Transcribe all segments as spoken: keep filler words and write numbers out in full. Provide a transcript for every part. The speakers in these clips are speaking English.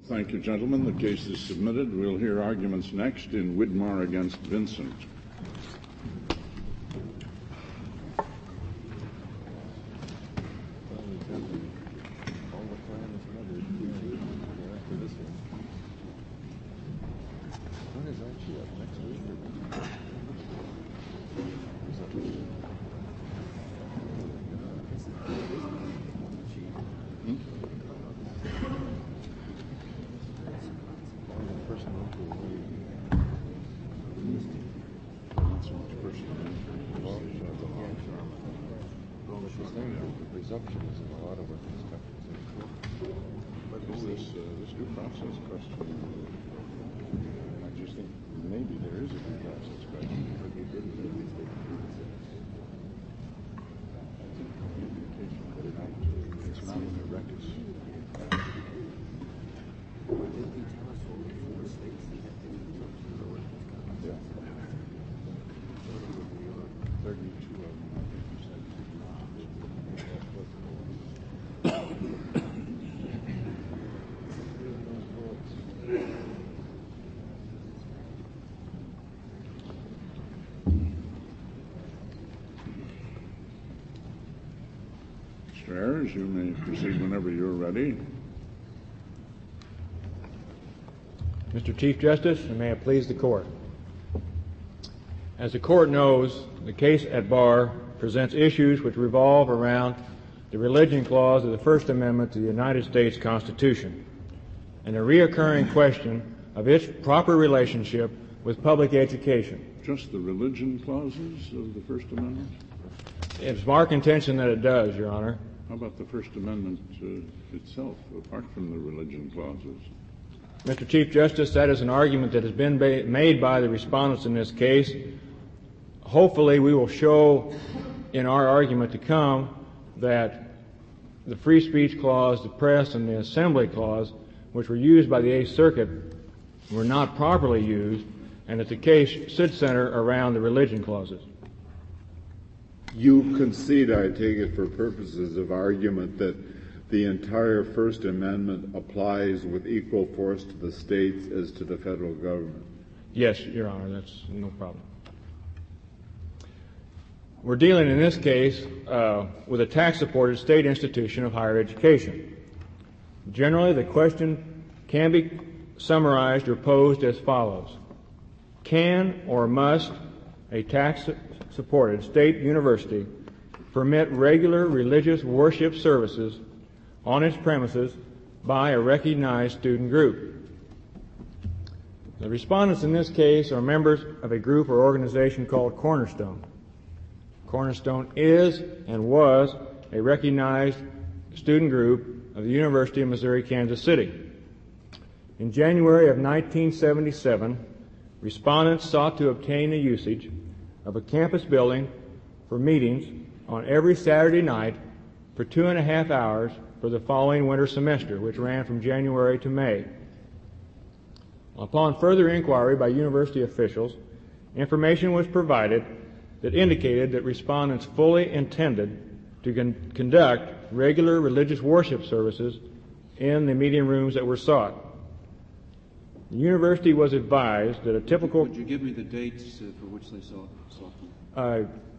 Thank you, gentlemen. The case is submitted. We'll hear arguments next in Widmar against Vincent. You may proceed whenever you're ready. Mister Chief Justice, and may it please the Court. As the Court knows, the case at bar presents issues which revolve around the religion clause of the First Amendment to the United States Constitution and a reoccurring question of its proper relationship with public education. Just the religion clauses of the First Amendment? It's our contention that it does, Your Honor. How about the First Amendment uh, itself, apart from the religion clauses? Mister Chief Justice, that is an argument that has been ba- made by the respondents in this case. Hopefully we will show in our argument to come that the Free Speech Clause, the Press, and the Assembly Clause, which were used by the Eighth Circuit, were not properly used, and that the case should center around the religion clauses. You concede, I take it, for purposes of argument, that the entire First Amendment applies with equal force to the states as to the federal government? Yes, Your Honor, that's no problem. We're dealing in this case uh, with a tax-supported state institution of higher education. Generally, the question can be summarized or posed as follows. Can or must a tax-supported state university permit regular religious worship services on its premises by a recognized student group? The respondents in this case are members of a group or organization called Cornerstone. Cornerstone is and was a recognized student group of the University of Missouri-Kansas City. In January of nineteen seventy-seven, respondents sought to obtain the usage of a campus building for meetings on every Saturday night for two and a half hours for the following winter semester, which ran from January to May. Upon further inquiry by university officials, information was provided that indicated that respondents fully intended to con- conduct regular religious worship services in the meeting rooms that were sought. The university was advised that a typical... Would you give me the dates uh, for which they sought, sought them? Uh,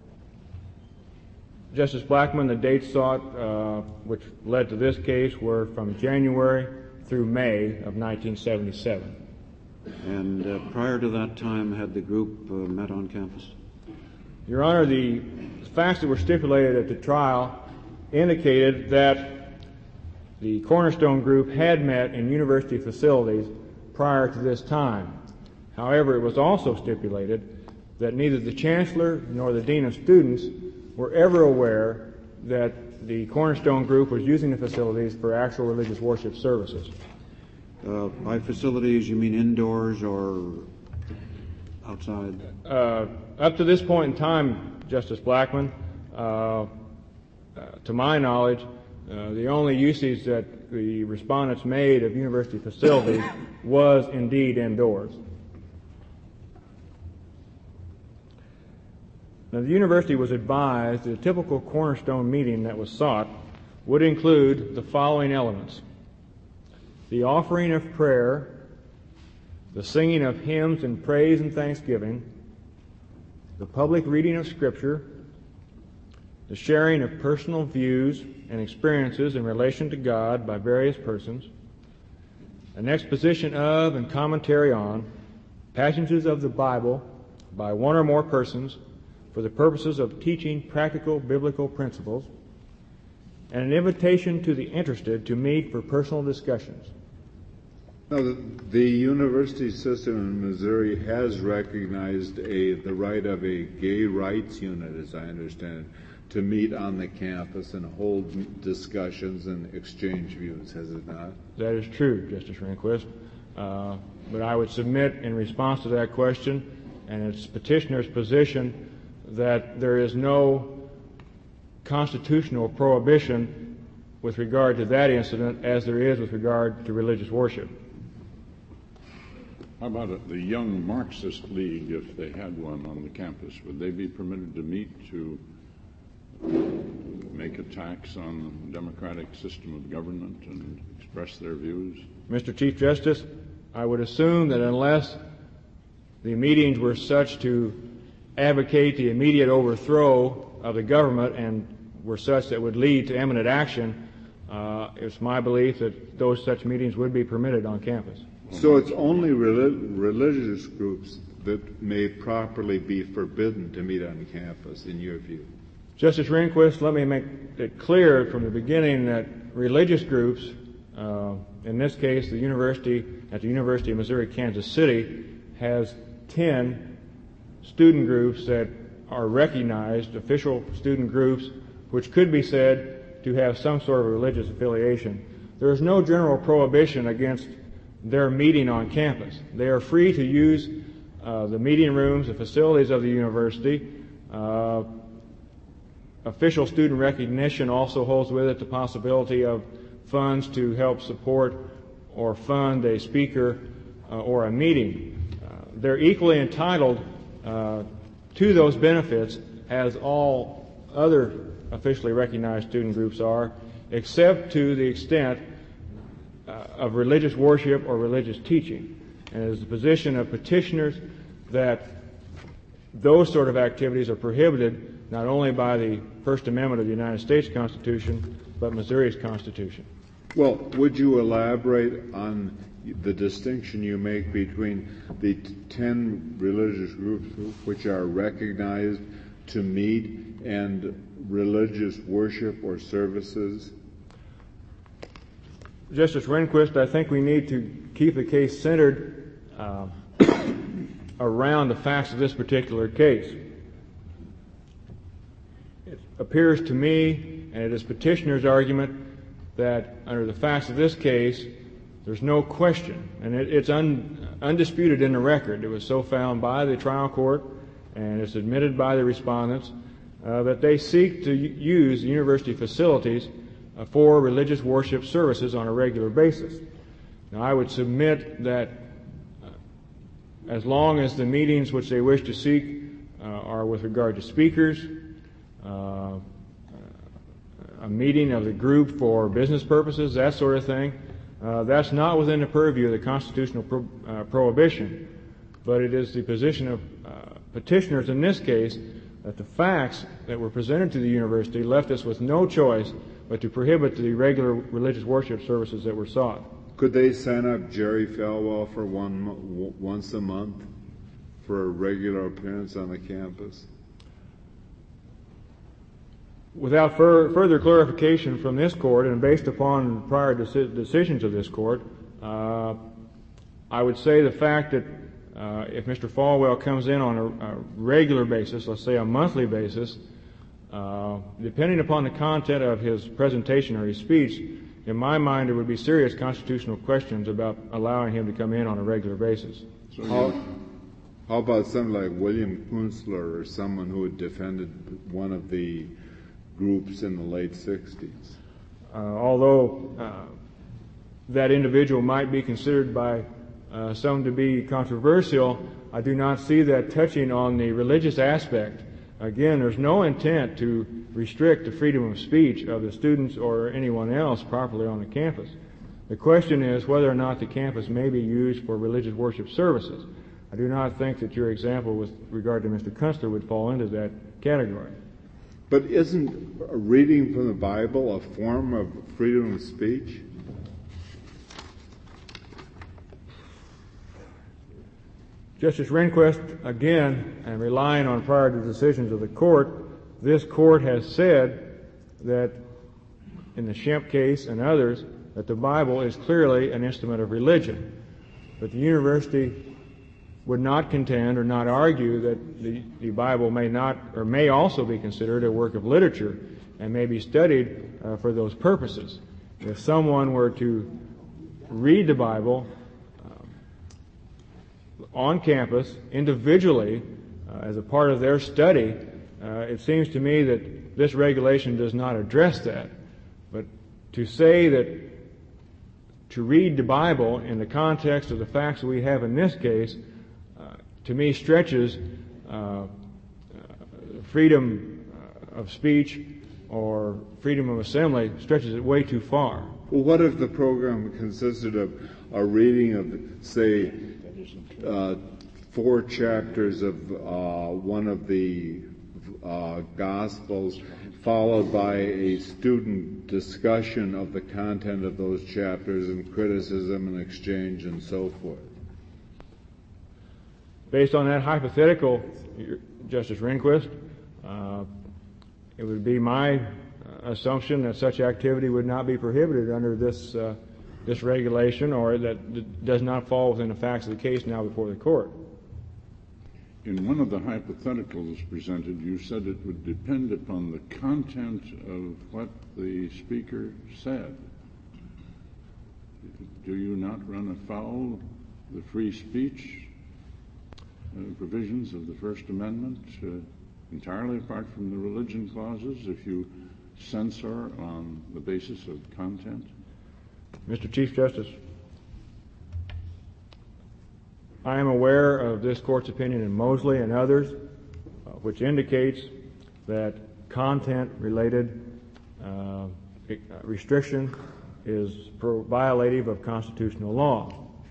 Justice Blackmun, the dates sought, uh, which led to this case, were from January through May of nineteen seventy-seven. And uh, prior to that time, had the group uh, met on campus? Your Honor, the facts that were stipulated at the trial indicated that the Cornerstone group had met in university facilities prior to this time. However, it was also stipulated that neither the Chancellor nor the Dean of Students were ever aware that the Cornerstone group was using the facilities for actual religious worship services. Uh, by facilities, you mean indoors or outside? Uh, up to this point in time, Justice Blackmun, uh, uh, to my knowledge, uh, the only usage that the respondents made of university facilities was indeed indoors. Now, the university was advised that a typical Cornerstone meeting that was sought would include the following elements. the offering of prayer, the singing of hymns in praise and thanksgiving, the public reading of Scripture, the sharing of personal views and experiences in relation to God by various persons, an exposition of and commentary on passages of the Bible by one or more persons for the purposes of teaching practical biblical principles, and an invitation to the interested to meet for personal discussions. Now, the, the university system in Missouri has recognized a, the right of a gay rights unit, as I understand it, to meet on the campus and hold discussions and exchange views, has it not? That is true, Justice Rehnquist. Uh, but I would submit in response to that question, and it's petitioner's position, that there is no constitutional prohibition with regard to that incident as there is with regard to religious worship. How about it, the Young Marxist League, if they had one on the campus? Would they be permitted to meet to make attacks on the democratic system of government and express their views? Mister Chief Justice, I would assume that unless the meetings were such to advocate the immediate overthrow of the government and were such that would lead to imminent action, uh, it's my belief that those such meetings would be permitted on campus. So it's only relig- religious groups that may properly be forbidden to meet on campus, in your view? Justice Rehnquist, let me make it clear from the beginning that religious groups, uh, in this case the university, at the University of Missouri, Kansas City, has ten student groups that are recognized, official student groups, which could be said to have some sort of religious affiliation. There is no general prohibition against their meeting on campus. They are free to use uh, the meeting rooms, the facilities of the university. Uh, official student recognition also holds with it the possibility of funds to help support or fund a speaker uh, or a meeting. Uh, they're equally entitled uh, to those benefits as all other officially recognized student groups are, except to the extent uh, of religious worship or religious teaching. And it is the position of petitioners that those sort of activities are prohibited not only by the First Amendment of the United States Constitution, but Missouri's Constitution. Well, would you elaborate on the distinction you make between the ten religious groups which are recognized to meet and religious worship or services? Justice Rehnquist, I think we need to keep the case centered uh, around the facts of this particular case. It appears to me, and it is petitioner's argument, that under the facts of this case, there's no question, and it, it's un, undisputed in the record. It was so found by the trial court, and it's admitted by the respondents, uh, that they seek to use the university facilities uh, for religious worship services on a regular basis. Now, I would submit that uh, as long as the meetings which they wish to seek uh, are with regard to speakers, uh, a meeting of the group for business purposes, that sort of thing, uh, that's not within the purview of the constitutional pro- uh, prohibition. But it is the position of uh, petitioners in this case that the facts that were presented to the university left us with no choice but to prohibit the regular religious worship services that were sought. Could they sign up Jerry Falwell for one mo- once a month for a regular appearance on the campus? Without fur- further clarification from this court and based upon prior deci- decisions of this court, uh, I would say the fact that uh, if Mister Falwell comes in on a, a regular basis, let's say a monthly basis, uh, depending upon the content of his presentation or his speech, in my mind there would be serious constitutional questions about allowing him to come in on a regular basis. So how, how about someone like William Kunstler or someone who had defended one of the groups in the late sixties? Uh, although uh, that individual might be considered by uh, some to be controversial, I do not see that touching on the religious aspect. Again, there's no intent to restrict the freedom of speech of the students or anyone else properly on the campus. The question is whether or not the campus may be used for religious worship services. I do not think that your example with regard to Mister Kunstler would fall into that category. But isn't reading from the Bible a form of freedom of speech? Justice Rehnquist, again, and relying on prior decisions of the court, this court has said that in the Schempp case and others, that the Bible is clearly an instrument of religion. But the university would not contend or not argue that the, the Bible may not or may also be considered a work of literature and may be studied uh, for those purposes. If someone were to read the Bible uh, on campus individually uh, as a part of their study, uh, it seems to me that this regulation does not address that. But to say that to read the Bible in the context of the facts that we have in this case, uh, to me stretches uh, uh, freedom of speech or freedom of assembly, stretches it way too far. Well, what if the program consisted of a reading of, say, uh, four chapters of uh, one of the uh, Gospels, followed by a student discussion of the content of those chapters and criticism and exchange and so forth? Based on that hypothetical, Justice Rehnquist, uh, it would be my assumption that such activity would not be prohibited under this uh, this regulation, or that it does not fall within the facts of the case now before the court. In one of the hypotheticals presented, you said it would depend upon the content of what the speaker said. Do you not run afoul of the free speech uh, provisions of the First Amendment, uh, entirely apart from the religion clauses, if you censor on the basis of content? Mister Chief Justice, I am aware of this court's opinion in Mosley and others, uh, which indicates that content-related uh, restriction is pro- violative of constitutional law.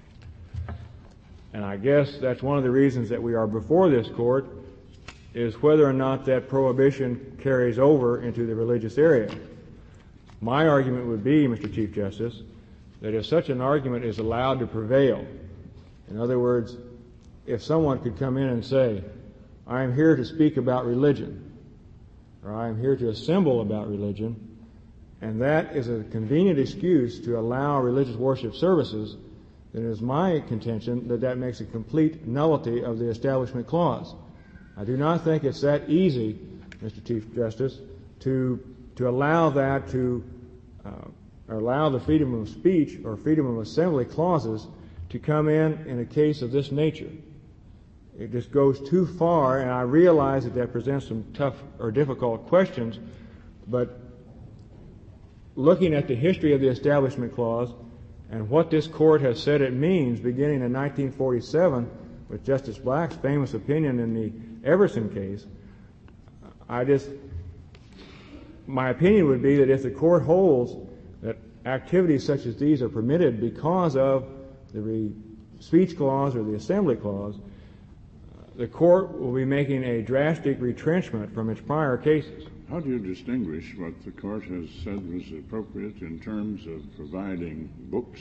And I guess that's one of the reasons that we are before this court, is whether or not that prohibition carries over into the religious area. My argument would be, Mister Chief Justice, that if such an argument is allowed to prevail, in other words, if someone could come in and say, I am here to speak about religion, or I am here to assemble about religion, and that is a convenient excuse to allow religious worship services, then it is my contention that that makes a complete nullity of the Establishment Clause. I do not think it's that easy, Mister Chief Justice, to to allow that to uh, allow the freedom of speech or freedom of assembly clauses to come in in a case of this nature. It just goes too far, and I realize that that presents some tough or difficult questions, but looking at the history of the Establishment Clause and what this court has said it means beginning in nineteen forty-seven with Justice Black's famous opinion in the Everson case, I just, my opinion would be that if the court holds that activities such as these are permitted because of the re- speech clause or the assembly clause, the court will be making a drastic retrenchment from its prior cases. How do you distinguish what the court has said was appropriate in terms of providing books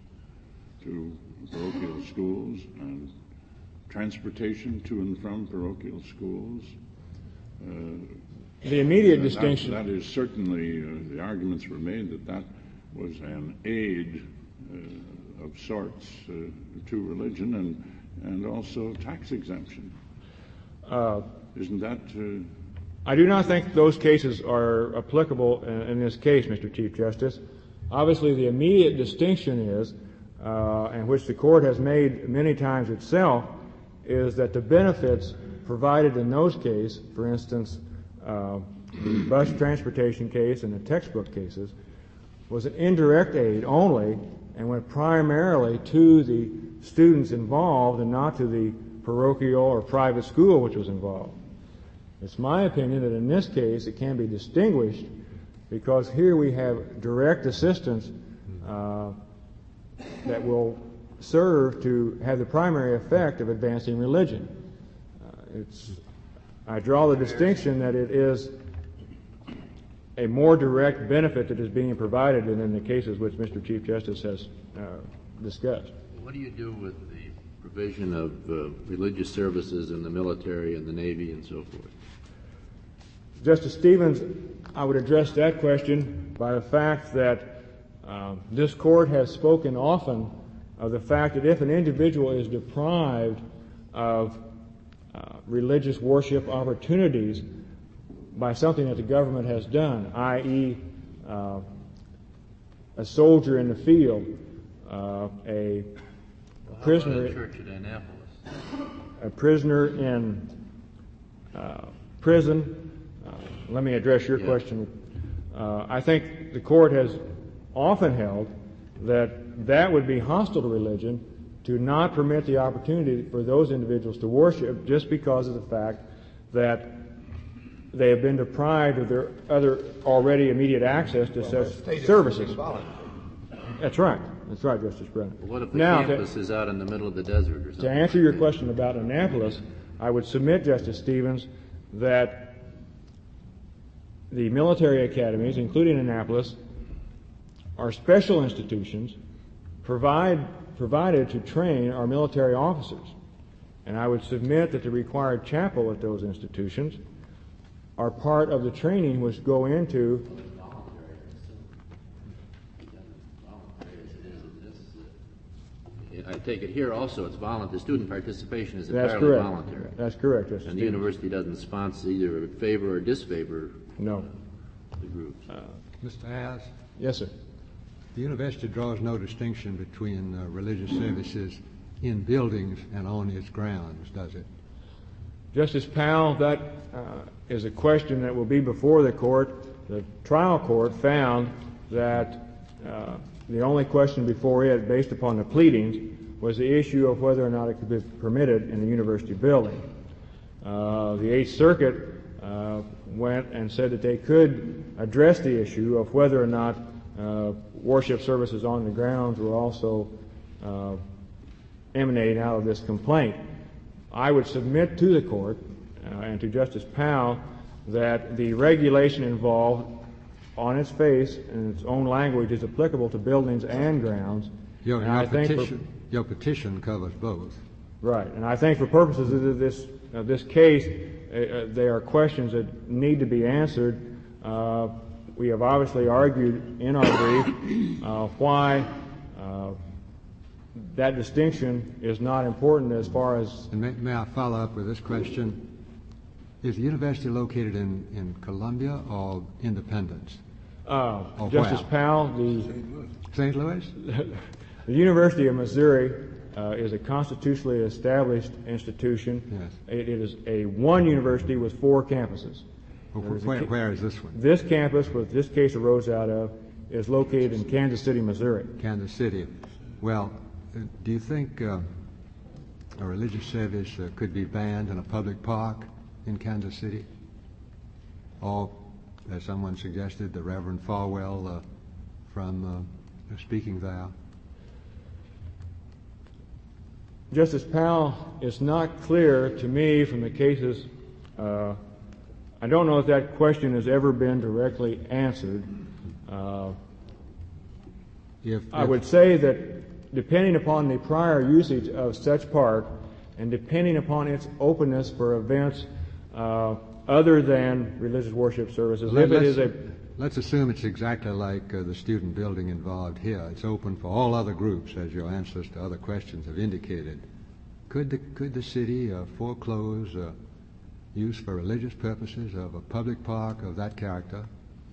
to parochial schools and transportation to and from parochial schools? Uh, the immediate that, distinction... That is certainly, uh, the arguments were made that that was an aid uh, of sorts uh, to religion and, and also tax exemption. Uh, Isn't that... Uh, I do not think those cases are applicable in, in this case, Mister Chief Justice. Obviously, the immediate distinction is, uh, and which the court has made many times itself, is that the benefits provided in those cases, for instance, uh, the bus transportation case and the textbook cases, was an indirect aid only and went primarily to the students involved and not to the parochial or private school which was involved. It's my opinion that in this case it can be distinguished because here we have direct assistance uh, that will serve to have the primary effect of advancing religion. Uh, it's, I draw the distinction that it is a more direct benefit that is being provided than in the cases which Mister Chief Justice has uh, discussed. What do you do with the provision of uh, religious services in the military and the Navy and so forth? Justice Stevens, I would address that question by the fact that uh, this court has spoken often of the fact that if an individual is deprived of uh, religious worship opportunities by something that the government has done, that is, uh, a soldier in the field, uh, a prisoner, How about a church at Annapolis? a prisoner in uh, prison. Uh, let me address your Yeah. question. Uh, I think the court has often held that that would be hostile to religion to not permit the opportunity for those individuals to worship just because of the fact that they have been deprived of their other already immediate access to Well, such state services. voluntary. That's right. That's right, Justice Brennan. What if the now, campus to, is out in the middle of the desert or something? to answer your question about Annapolis, I would submit, Justice Stevens, that the military academies, including Annapolis, are special institutions provide, provided to train our military officers. And I would submit that the required chapel at those institutions are part of the training which go into I take it here also it's voluntary. The student participation is That's entirely correct. voluntary. That's correct, Justice And the Stevens. university doesn't sponsor either favor or disfavor No. the groups. Mister Ayers, Yes, sir. the university draws no distinction between uh, religious services in buildings and on its grounds, does it? Justice Powell, that uh, is a question that will be before the court. The trial court found that uh, the only question before it, based upon the pleadings, was the issue of whether or not it could be permitted in the university building. Uh, the Eighth Circuit uh, went and said that they could address the issue of whether or not uh, worship services on the grounds were also uh, emanating out of this complaint. I would submit to the court uh, and to Justice Powell that the regulation involved on its face and its own language is applicable to buildings and grounds. Your, And your I think for- petition, your petition covers both. Right, and I think for purposes of this of this case, uh, uh, there are questions that need to be answered. Uh, we have obviously argued in our brief uh, why uh, that distinction is not important as far as. And may, may I follow up with this question? Is the university located in, in Columbia or Independence? Uh, Oh, Justice wow. Powell, the Saint Louis? the University of Missouri uh, is a constitutionally established institution. Yes. It, it is a one university with four campuses. Well, There is a where, ca- where is this one? This campus, which this case arose out of, is located in Kansas City, Missouri. Kansas City. Well, uh, do you think uh, a religious service uh, could be banned in a public park in Kansas City? Or, as someone suggested, the Reverend Falwell uh, from uh, speaking there? Justice Powell, it's not clear to me from the cases, uh, I don't know if that question has ever been directly answered. Uh, If, I if- would say that depending upon the prior usage of such park and depending upon its openness for events uh, other than religious worship services, Let- if it let's- is a Let's assume it's exactly like uh, the student building involved here. It's open for all other groups, as your answers to other questions have indicated. Could the, could the city uh, foreclose uh, use for religious purposes of a public park of that character?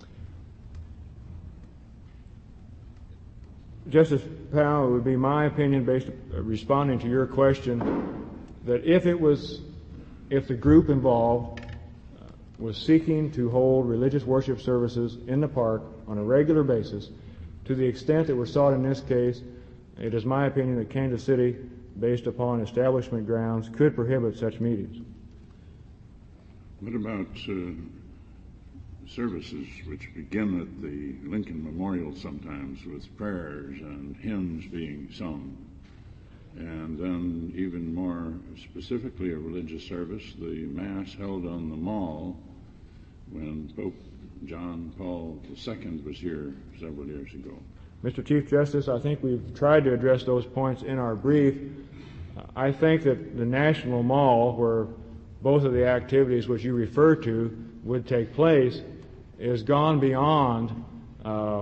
Justice Powell, it would be my opinion, based uh, responding to your question, that if it was, if the group involved uh, was seeking to hold religious worship services in the park on a regular basis, to the extent that were sought in this case, it is my opinion that Kansas City, based upon establishment grounds, could prohibit such meetings. What about uh, services, which begin at the Lincoln Memorial sometimes with prayers and hymns being sung, and then even more specifically a religious service, the Mass held on the Mall when Pope John Paul the Second was here several years ago. Mister Chief Justice, I think we've tried to address those points in our brief. I think that the National Mall, where both of the activities which you refer to would take place, is gone beyond uh, uh,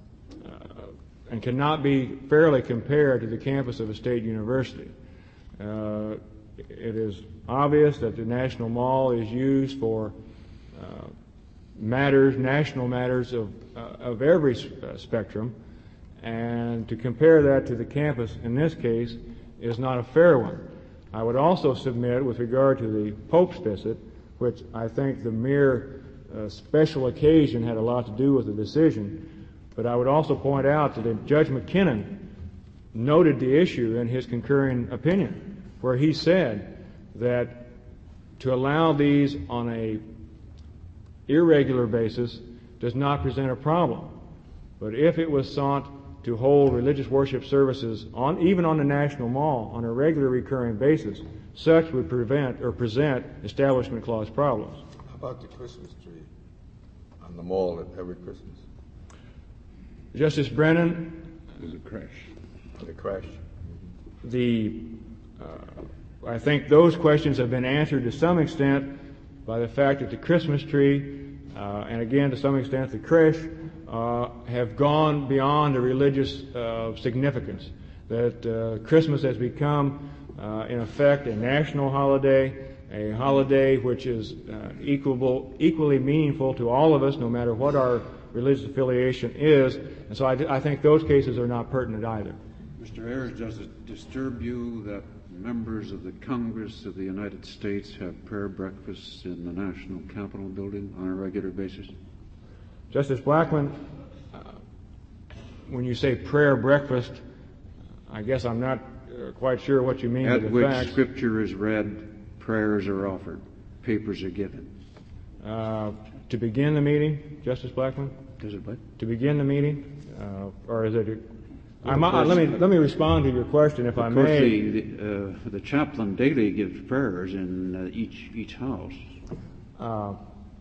and cannot be fairly compared to the campus of a state university. Uh, it is obvious that the National Mall is used for uh, matters, national matters of, uh, of every uh, spectrum, and to compare that to the campus in this case is not a fair one. I would also submit, with regard to the Pope's visit, which I think the mere uh, special occasion had a lot to do with the decision, but I would also point out that Judge McKinnon noted the issue in his concurring opinion, where he said that to allow these on a irregular basis does not present a problem. But if it was sought to hold religious worship services on, even on the National Mall, on a regular recurring basis, such would prevent or present Establishment Clause problems. How about the Christmas tree on the mall at every Christmas? Justice Brennan, The crash. The crash. the uh, I think those questions have been answered to some extent by the fact that the Christmas tree, uh, and again to some extent the creche, uh, have gone beyond the religious uh, significance. That uh, Christmas has become, uh, in effect, a national holiday, a holiday which is uh, equal, equally meaningful to all of us, no matter what our religious affiliation is. And so I, I think those cases are not pertinent either. Mister Ayers, does it disturb you that members of the Congress of the United States have prayer breakfasts in the National Capitol building on a regular basis? Justice Blackmun, uh, when you say prayer breakfast, I guess I'm not uh, quite sure what you mean by At the which facts. Scripture is read, prayers are offered, papers are given. Uh, to begin the meeting, Justice Blackmun? Does it what? To begin the meeting? Uh, or is it... A, Well, I'm, uh, course, let me let me respond to your question, if I Of course, may. the, the, uh, the chaplain daily gives prayers in uh, each each house. Uh,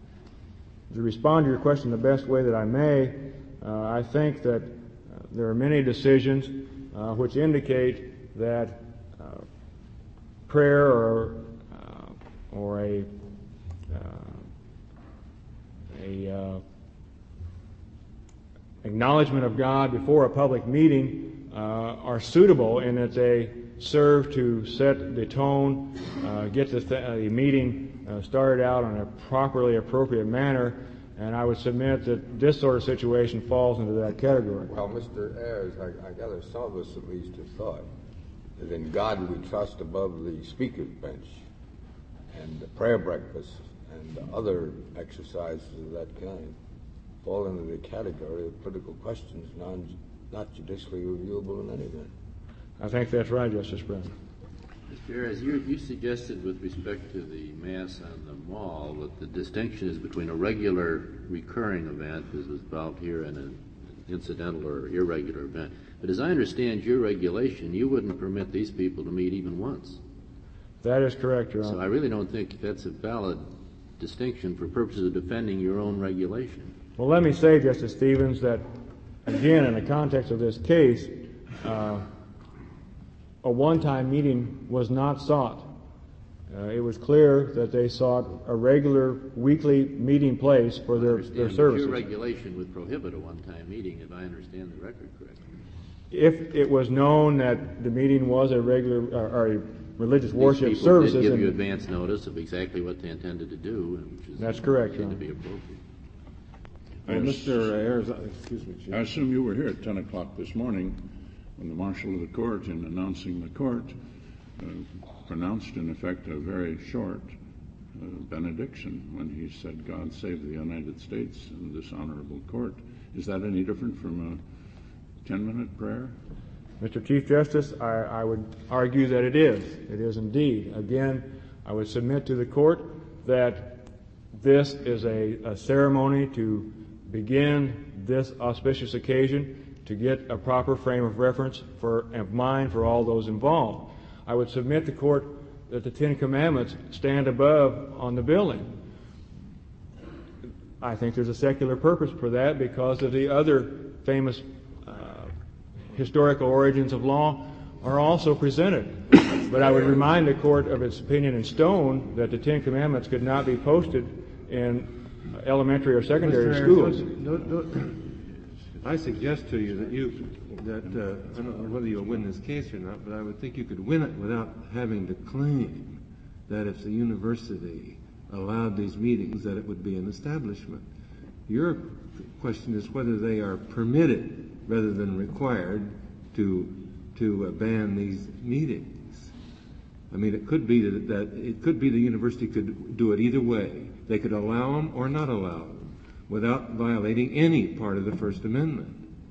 to respond to your question the best way that I may, uh, I think that uh, there are many decisions uh, which indicate that uh, prayer or uh, or a uh, a uh, acknowledgement of God before a public meeting uh, are suitable in that they serve to set the tone, uh, get the, th- uh, the meeting uh, started out in a properly appropriate manner, and I would submit that this sort of situation falls into that category. Well, Mister Ayers, I, I gather some of us at least have thought that in God we trust above the speaker's bench and the prayer breakfast and other exercises of that kind fall into the category of political questions non, not judicially reviewable in any event. I think that's right, Justice Brennan. Mister Ayers, you, you suggested with respect to the Mass on the Mall that the distinction is between a regular recurring event, as is involved here, and an incidental or irregular event. But as I understand your regulation, you wouldn't permit these people to meet even once. That is correct, Your Honor. So I really don't think that's a valid distinction for purposes of defending your own regulation. Well, let me say, Justice Stevens, that, again, in the context of this case, uh, a one-time meeting was not sought. Uh, it was clear that they sought a regular weekly meeting place for their, their services. Your regulation would prohibit a one-time meeting, if I understand the record correctly. If it was known that the meeting was a regular or, or a religious These worship people services, did give and you advance notice of exactly what they intended to do, which is That's correct, Your to Honor. be appropriate. Uh, Mister Ayers, uh, excuse me, Chief. I assume you were here at ten o'clock this morning when the Marshal of the Court, in announcing the court, uh, pronounced in effect a very short uh, benediction when he said, "God save the United States and this honorable court." Is that any different from a ten-minute prayer? Mister Chief Justice, I, I would argue that it is. It is indeed. Again, I would submit to the court that this is a, a ceremony to begin this auspicious occasion, to get a proper frame of reference for of mind for all those involved. I would submit to court that the Ten Commandments stand above on the building. I think there's a secular purpose for that because of the other famous uh, historical origins of law are also presented. But I would remind the court of its opinion in Stone that the Ten Commandments could not be posted in elementary or secondary Mister schools. Harris, don't- don't- I suggest to you that you, that, uh, I don't know whether you'll win this case or not, but I would think you could win it without having to claim that if the university allowed these meetings, that it would be an establishment. Your question is whether they are permitted rather than required to to uh, ban these meetings. I mean, it could be that, that it could be the university could do it either way. They could allow them or not allow them without violating any part of the First Amendment.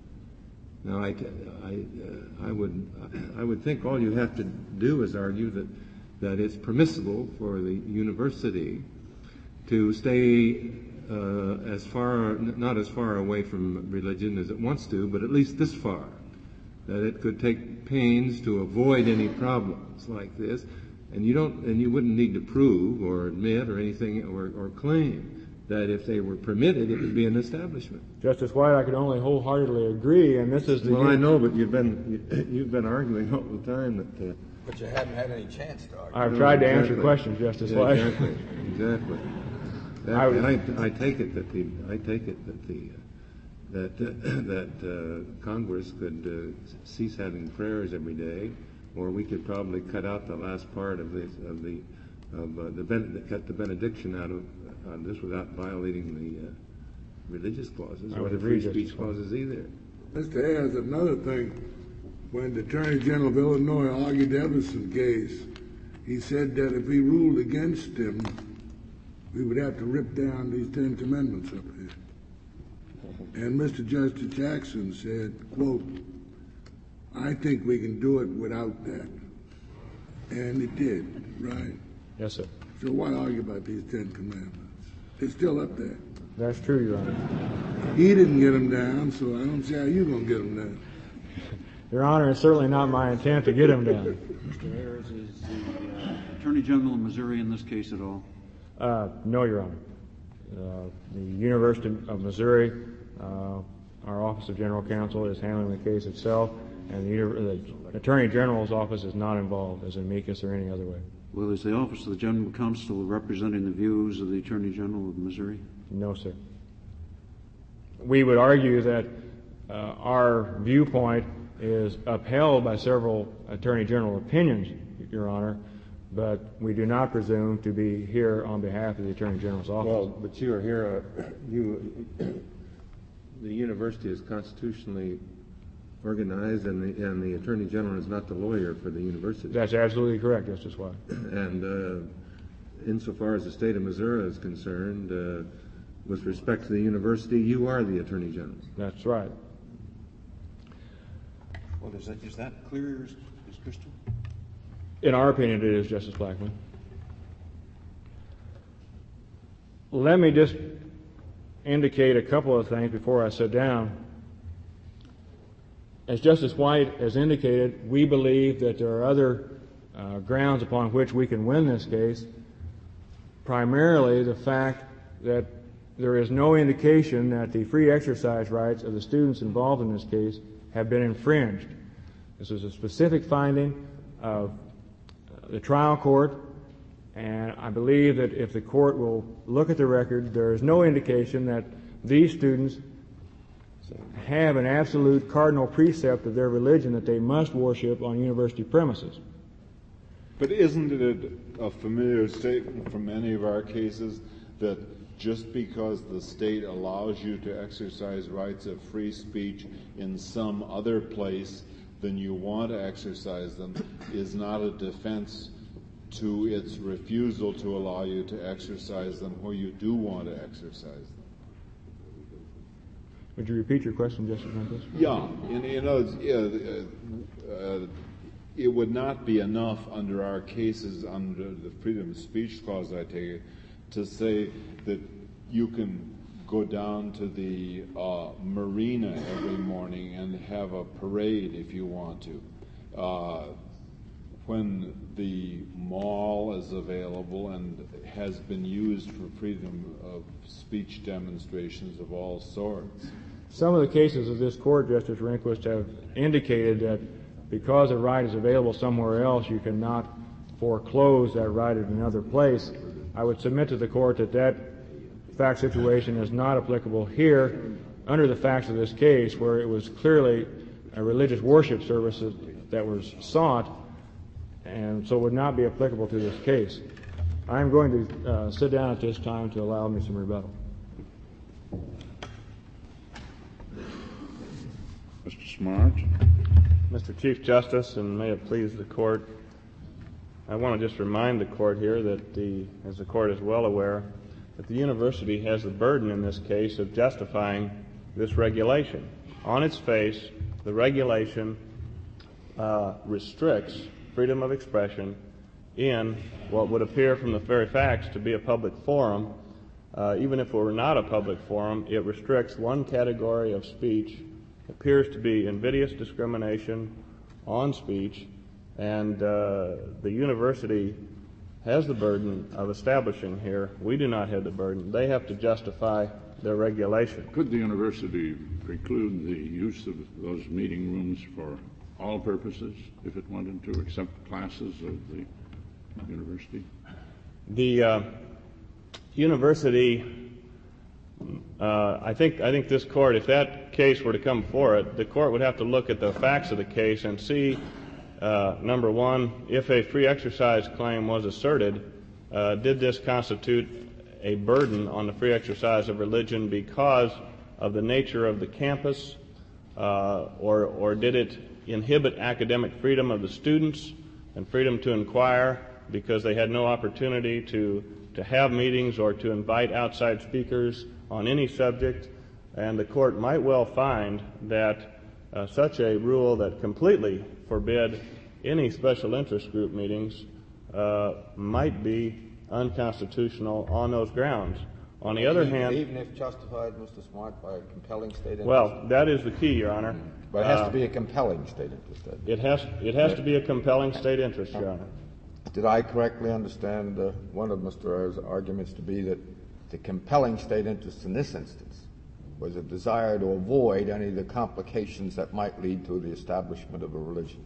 Now, I, I, uh, I would I would think all you have to do is argue that that it's permissible for the university to stay uh, as far, not as far away from religion as it wants to, but at least this far, that it could take pains to avoid any problems like this, and you don't, and you wouldn't need to prove or admit or anything or, or claim that if they were permitted, it would be an establishment. Justice White, I could only wholeheartedly agree, and this is the... Well, I know, but you've been you, you've been arguing all the time that. Uh, But you haven't had any chance to argue. I've No, tried to exactly. answer questions, Justice yeah, White. Exactly. Exactly. That, I would- I, I take it that the I take it that the uh, that uh, that uh, Congress could uh, cease having prayers every day, or we could probably cut out the last part of the of the of uh, the ben- cut the benediction out of on this without violating the uh, religious clauses I or would the agree, free speech Justice White. clauses either. Mister Ayers, another thing, when the Attorney General of Illinois argued the Everson case, he said that if we ruled against him, we would have to rip down these Ten Commandments up here. And Mister Justice Jackson said, quote, I think we can do it without that. And it did, right? Yes, sir. So why argue about these Ten Commandments? They're still up there. That's true, Your Honor. He didn't get them down, so I don't see how you're going to get them down. Your Honor, it's certainly not my intent to get him down. Mister Ayers, is the uh, Attorney General of Missouri in this case at all? Uh, no, Your Honor. Uh, the University of Missouri, uh, our Office of General Counsel is handling the case itself, and the, Uni- the Attorney General's office is not involved as amicus or any other way. Well, is the Office of the General Counsel representing the views of the Attorney General of Missouri? No, sir. We would argue that uh, our viewpoint is upheld by several Attorney General opinions, Your Honor, but we do not presume to be here on behalf of the Attorney General's office. Well, but you are here, uh, you, the university is constitutionally organized, and the, and the Attorney General is not the lawyer for the university. That's absolutely correct, Justice White. And uh, insofar as the state of Missouri is concerned, uh, with respect to the university, you are the Attorney General. That's right. Well, is that, is that clear as, as crystal? In our opinion, it is, Justice Blackmun. Let me just indicate a couple of things before I sit down. As Justice White has indicated, we believe that there are other uh, grounds upon which we can win this case, primarily the fact that there is no indication that the free exercise rights of the students involved in this case have been infringed. This is a specific finding of the trial court, and I believe that if the court will look at the record, there is no indication that these students have an absolute cardinal precept of their religion that they must worship on university premises. But isn't it a familiar statement from many of our cases that just because the state allows you to exercise rights of free speech in some other place than you want to exercise them is not a defense to its refusal to allow you to exercise them where you do want to exercise them? Would you repeat your question, Justice Rehnquist? Yeah, and you know, uh, uh, it would not be enough under our cases under the freedom of speech clause, I take it, to say that you can go down to the uh, marina every morning and have a parade if you want to. Uh, when the mall is available and has been used for freedom of speech demonstrations of all sorts. Some of the cases of this court, Justice Rehnquist, have indicated that because a right is available somewhere else, you cannot foreclose that right at another place. I would submit to the court that that fact situation is not applicable here under the facts of this case, where it was clearly a religious worship service that was sought, and so would not be applicable to this case. I'm going to uh, sit down at this time to allow me some rebuttal. Mister Smart. Mister Chief Justice, and may it please the court, I want to just remind the court here that the, as the court is well aware, that the university has the burden in this case of justifying this regulation. On its face, the regulation uh, restricts freedom of expression in what would appear from the very facts to be a public forum. Uh, even if it were not a public forum, it restricts one category of speech, appears to be invidious discrimination on speech, and uh, the university has the burden of establishing here. We do not have the burden. They have to justify their regulation. Could the university preclude the use of those meeting rooms for all purposes if it wanted to, except classes of the university? The uh, university, uh, I think, I think this court, if that case were to come before it, the court would have to look at the facts of the case and see, uh, number one, if a free exercise claim was asserted, uh, did this constitute a burden on the free exercise of religion because of the nature of the campus, uh, or, or did it inhibit academic freedom of the students and freedom to inquire because they had no opportunity to, to have meetings or to invite outside speakers on any subject. And the court might well find that uh, such a rule that completely forbid any special interest group meetings uh, might be unconstitutional on those grounds. On the other even, hand, even if justified, Mister Smart, by a compelling state interest. Well, that is the key, Your Honor. But it has uh, to be a compelling state interest. It has it has to be a compelling state interest, Your Honor. Did I correctly understand uh, one of Mister Ayer's arguments to be that the compelling state interest in this instance was a desire to avoid any of the complications that might lead to the establishment of a religion?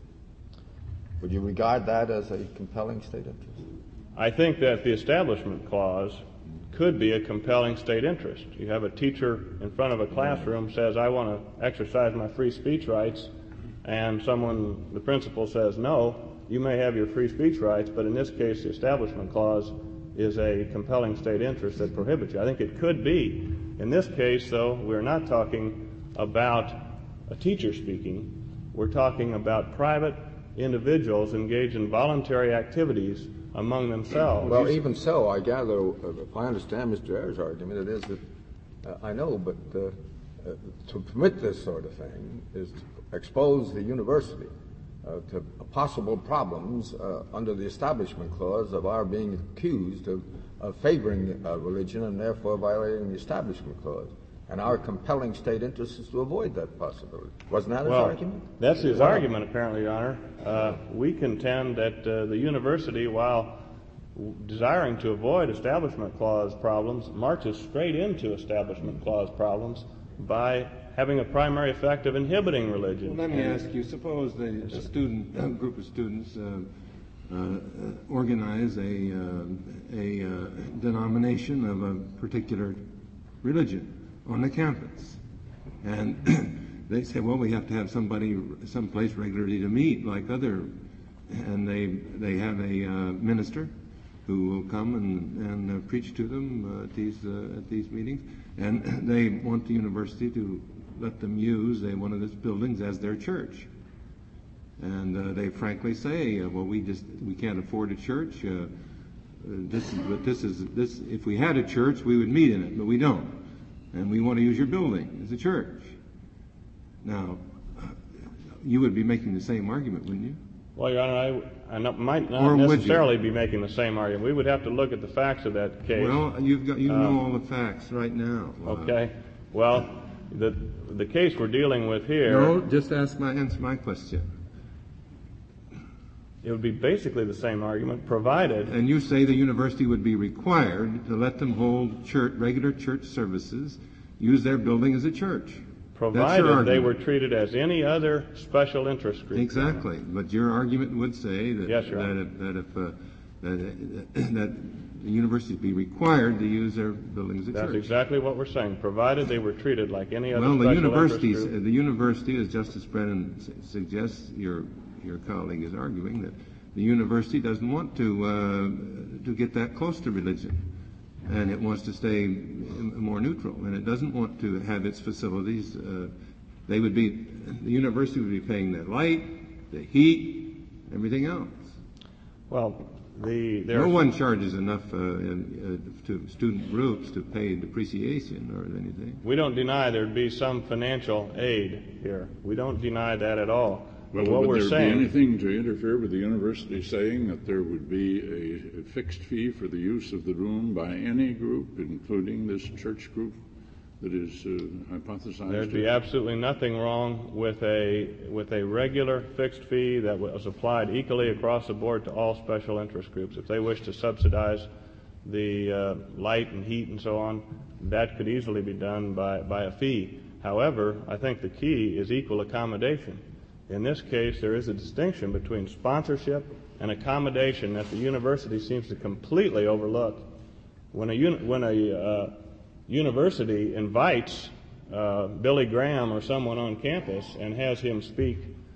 Would you regard that as a compelling state interest? I think that the Establishment Clause could be a compelling state interest. You have a teacher in front of a classroom says, I want to exercise my free speech rights, and someone, the principal, says, no, you may have your free speech rights, but in this case the Establishment Clause is a compelling state interest that prohibits you. I think it could be. In this case, though, we're not talking about a teacher speaking. We're talking about private individuals engaged in voluntary activities among themselves. Well, even so, I gather, uh, if I understand Mister Ayer's argument, it is that, uh, I know, but uh, uh, to permit this sort of thing is to expose the university uh, to possible problems uh, under the Establishment Clause of our being accused of, of favoring uh, religion and therefore violating the Establishment Clause. And our compelling state interest is to avoid that possibility. Wasn't that his well, argument? That's his well, argument, apparently, Your Honor. Uh, we contend that uh, the university, while w- desiring to avoid Establishment Clause problems, marches straight into Establishment Clause problems by having a primary effect of inhibiting religion. Well, let me ask you, suppose the, a student, a group of students uh, uh, organize a, uh, a uh, denomination of a particular religion on the campus. And they say, well, we have to have somebody, someplace regularly to meet like other, and they they have a uh, minister who will come and, and uh, preach to them uh, at these uh, at these meetings, and they want the university to let them use a, one of these buildings as their church. And uh, they frankly say, uh, well, we just we can't afford a church. Uh, uh, this is but this is this. If we had a church, we would meet in it, but we don't. And we want to use your building as a church. Now, you would be making the same argument, wouldn't you? Well, Your Honor, I, I not, might not Or would you? necessarily be making the same argument. We would have to look at the facts of that case. Well, you've got, you Uh, know all the facts right now. Uh, Okay. Well, the the case we're dealing with here, No, just ask my, answer my question. it would be basically the same argument, provided And you say the university would be required to let them hold church, regular church services, use their building as a church. That's your provided they argument. were treated as any other special interest group. Exactly. But your argument would say that, Yes, Your that Honor. if, that, if uh, that, that the universities be required to use their building as a That's church. exactly what we're saying, provided they were treated like any other Well, the special universities, interest group. the university, as Justice Brennan su- suggests, your your colleague is arguing that the university doesn't want to uh, to get that close to religion, and it wants to stay m- more neutral, and it doesn't want to have its facilities. Uh, they would be, the university would be paying the light, the heat, everything else. Well, the there No are one charges enough uh, in, uh, to student groups to pay depreciation or anything. We don't deny there'd be some financial aid here. We don't deny that at all. Well, But what would we're there saying, be anything to interfere with the university saying that there would be a, a fixed fee for the use of the room by any group, including this church group that is uh, hypothesized? there'd be here? absolutely nothing wrong with a with a regular fixed fee that was applied equally across the board to all special interest groups. If they wish to subsidize the uh, light and heat and so on, that could easily be done by, by a fee. However, I think the key is equal accommodation. In this case, there is a distinction between sponsorship and accommodation that the university seems to completely overlook. When a, uni- when a uh, university invites uh, Billy Graham or someone on campus and has him speak,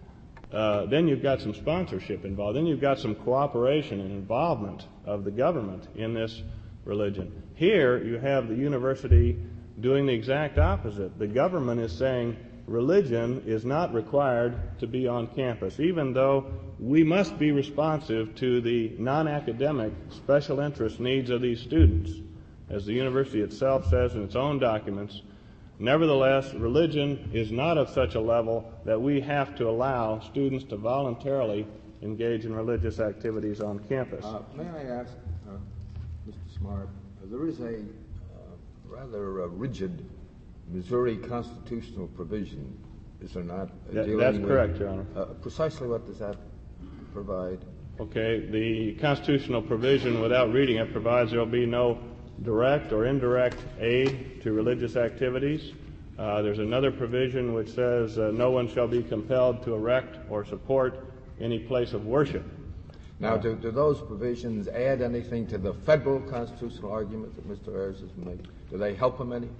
uh, then you've got some sponsorship involved. Then you've got some cooperation and involvement of the government in this religion. Here, you have the university doing the exact opposite. The government is saying religion is not required to be on campus, even though we must be responsive to the non-academic special interest needs of these students. As the university itself says in its own documents, nevertheless, religion is not of such a level that we have to allow students to voluntarily engage in religious activities on campus. Uh, may I ask, uh, Mister Smart, uh, there is a uh, rather uh, rigid Missouri constitutional provision, is there not? uh, That- dealing that's with- correct, Your Honor. Uh, precisely what does that provide? Okay, the constitutional provision, without reading it, provides there will be no direct or indirect aid to religious activities. Uh, there's another provision which says uh, no one shall be compelled to erect or support any place of worship. Now, do, do those provisions add anything to the federal constitutional argument that Mister Ayers has made? Do they help him any?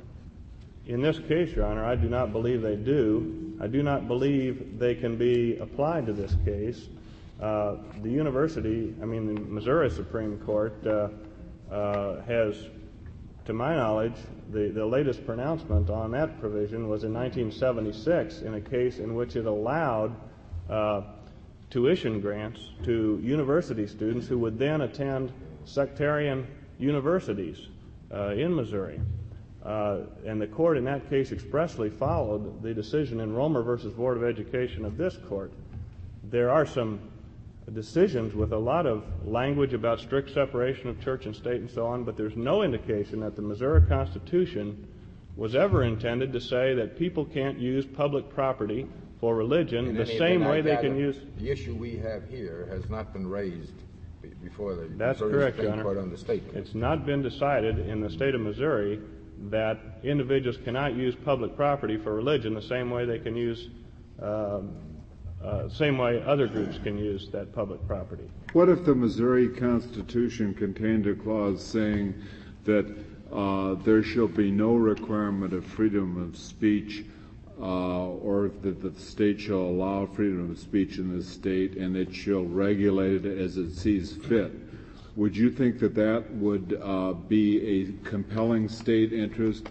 In this case, Your Honor, I do not believe they do. I do not believe they can be applied to this case. Uh, the university, I mean the Missouri Supreme Court, uh, uh, has, to my knowledge, the, the latest pronouncement on that provision was in nineteen seventy-six in a case in which it allowed uh, tuition grants to university students who would then attend sectarian universities uh, in Missouri. Uh, and the court in that case expressly followed the decision in Romer versus Board of Education of this court. There are some decisions with a lot of language about strict separation of church and state and so on, but there's no indication that the Missouri Constitution was ever intended to say that people can't use public property for religion In the any same event, I way they gather can use... The issue we have here has not been raised be- before the That's Missouri correct, Your Supreme Honor. Court on the state case. It's not been decided in the state of Missouri that individuals cannot use public property for religion the same way they can use, um, uh, same way other groups can use that public property. What if the Missouri Constitution contained a clause saying that uh, there shall be no requirement of freedom of speech, uh, or that the state shall allow freedom of speech in the state and it shall regulate it as it sees fit? Would you think that that would uh, be a compelling state interest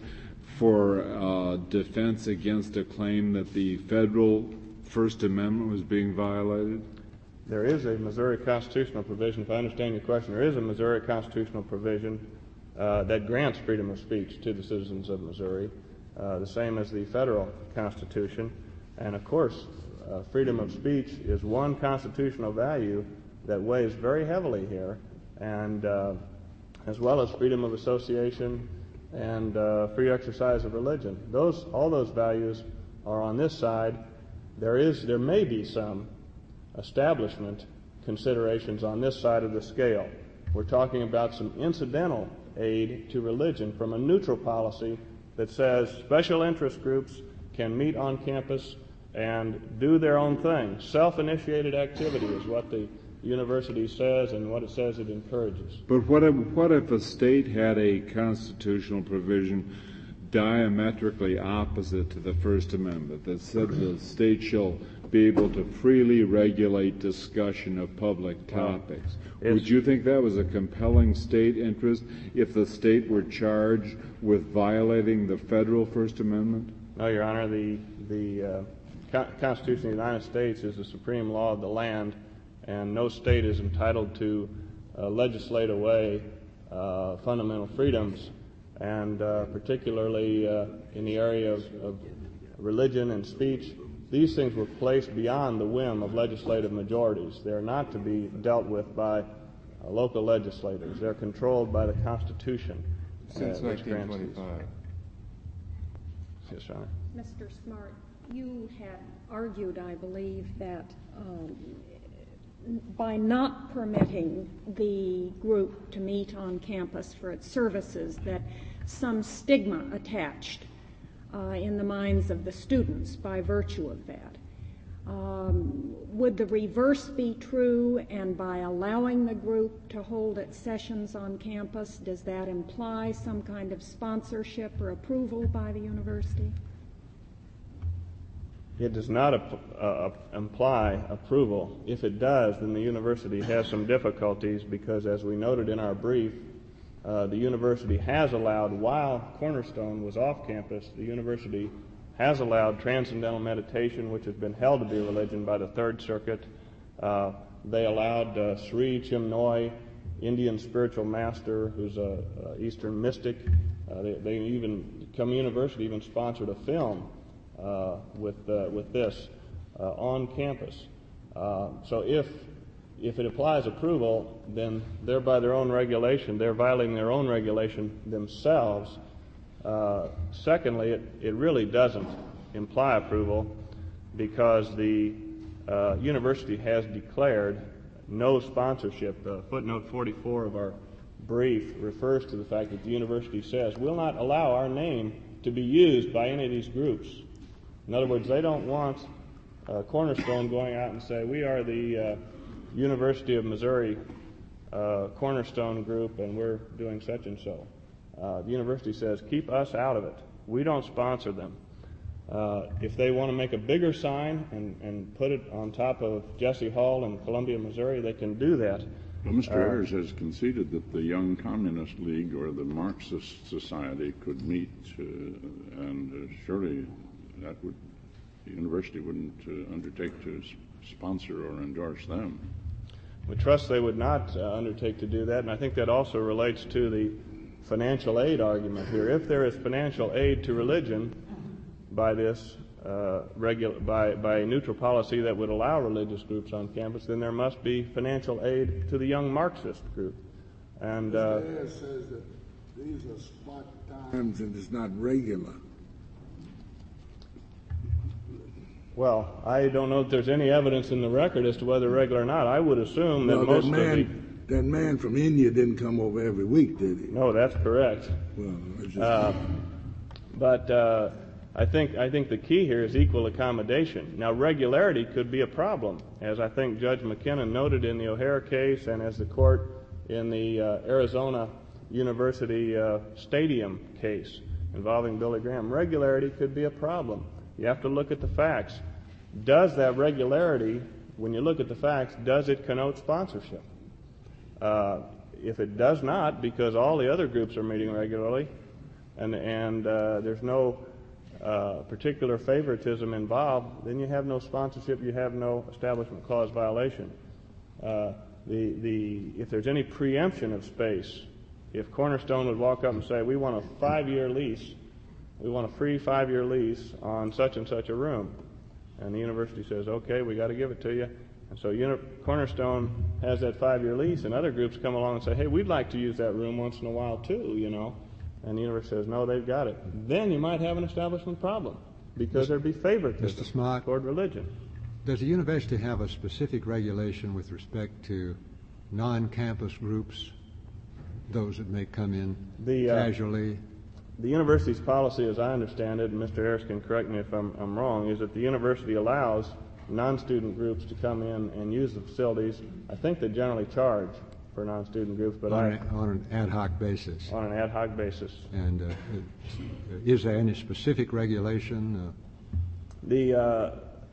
for uh, defense against a claim that the federal First Amendment was being violated? There is a Missouri constitutional provision, if I understand your question, there is a Missouri constitutional provision uh, that grants freedom of speech to the citizens of Missouri, uh, the same as the federal Constitution. And of course, uh, freedom of speech is one constitutional value that weighs very heavily here, and uh, as well as freedom of association and uh, free exercise of religion. Those, all those values are on this side. There is, there may be some establishment considerations on this side of the scale. We're talking about some incidental aid to religion from a neutral policy that says special interest groups can meet on campus and do their own thing. Self-initiated activity is what the university says and what it says it encourages. But what if, what if a state had a constitutional provision diametrically opposite to the First Amendment that said the state shall be able to freely regulate discussion of public topics? Well, would you think that was a compelling state interest if the state were charged with violating the federal First Amendment? No, Your Honor. The, the uh, Co- Constitution of the United States is the supreme law of the land, and no state is entitled to uh, legislate away uh, fundamental freedoms, and uh, particularly uh, in the area of, of religion and speech. These things were placed beyond the whim of legislative majorities. They're not to be dealt with by uh, local legislators. They're controlled by the Constitution. Since uh, nineteen twenty-five. Yes, Your Honor. Mister Smart, you had argued, I believe, that um, by not permitting the group to meet on campus for its services, that some stigma attached uh, in the minds of the students by virtue of that. Um, would the reverse be true, and by allowing the group to hold its sessions on campus, does that imply some kind of sponsorship or approval by the university? It does not uh, imply approval. If it does, then the university has some difficulties because, as we noted in our brief, uh, the university has allowed, while Cornerstone was off campus, the university has allowed transcendental meditation, which has been held to be religion by the Third Circuit. Uh, they allowed uh, Sri Chinmoy, Indian spiritual master, who's a, a Eastern mystic. Uh, they, they even, Come University even sponsored a film Uh, with uh, with this uh, on campus. Uh, so if if it applies approval, then they're by their own regulation, they're violating their own regulation themselves. Uh, secondly, it, it really doesn't imply approval because the uh, university has declared no sponsorship. Uh, footnote forty-four of our brief refers to the fact that the university says, we'll not allow our name to be used by any of these groups. In other words, they don't want uh, Cornerstone going out and say, we are the uh, University of Missouri uh, Cornerstone group and we're doing such and so. Uh, the university says, keep us out of it. We don't sponsor them. Uh, if they want to make a bigger sign and, and put it on top of Jesse Hall in Columbia, Missouri, they can do that. Well, Mister Uh, Ayers has conceded that the Young Communist League or the Marxist Society could meet, uh, and uh, surely that would, the university wouldn't uh, undertake to s- sponsor or endorse them. We trust they would not uh, undertake to do that, and I think that also relates to the financial aid argument here. If there is financial aid to religion by this uh, regu- by, by a neutral policy that would allow religious groups on campus, then there must be financial aid to the Young Marxist group. And uh, Mister Ayers says that these are spot times and it's not regular. Well, I don't know if there's any evidence in the record as to whether regular or not. I would assume that Well, most that man, of the... that man from India didn't come over every week, did he? No, that's correct. Well, it's just, Uh, but uh, I think I think the key here is equal accommodation. Now, regularity could be a problem, as I think Judge McKinnon noted in the O'Hare case and as the court in the uh, Arizona University uh, Stadium case involving Billy Graham. Regularity could be a problem. You have to look at the facts. Does that regularity, when you look at the facts, does it connote sponsorship? Uh, if it does not, because all the other groups are meeting regularly, and, and uh, there's no uh, particular favoritism involved, then you have no sponsorship, you have no Establishment Clause violation. Uh, the, the, if there's any preemption of space, if Cornerstone would walk up and say, we want a five-year lease, we want a free five-year lease on such and such a room, and the university says, okay, we got to give it to you. And so Uni- Cornerstone has that five-year lease, and other groups come along and say, hey, we'd like to use that room once in a while too, you know. And the university says, no, they've got it. Then you might have an establishment problem because there'd be favoritism Mister Smart, toward religion. does the university have a specific regulation with respect to non-campus groups, those that may come in The, uh, casually? The university's policy, as I understand it, and Mister Harris can correct me if I'm, I'm wrong, is that the university allows non-student groups to come in and use the facilities. I think they generally charge for non-student groups, but on, I, a, on an ad hoc basis. on an ad hoc basis. And uh, is there any specific regulation? Uh, The uh,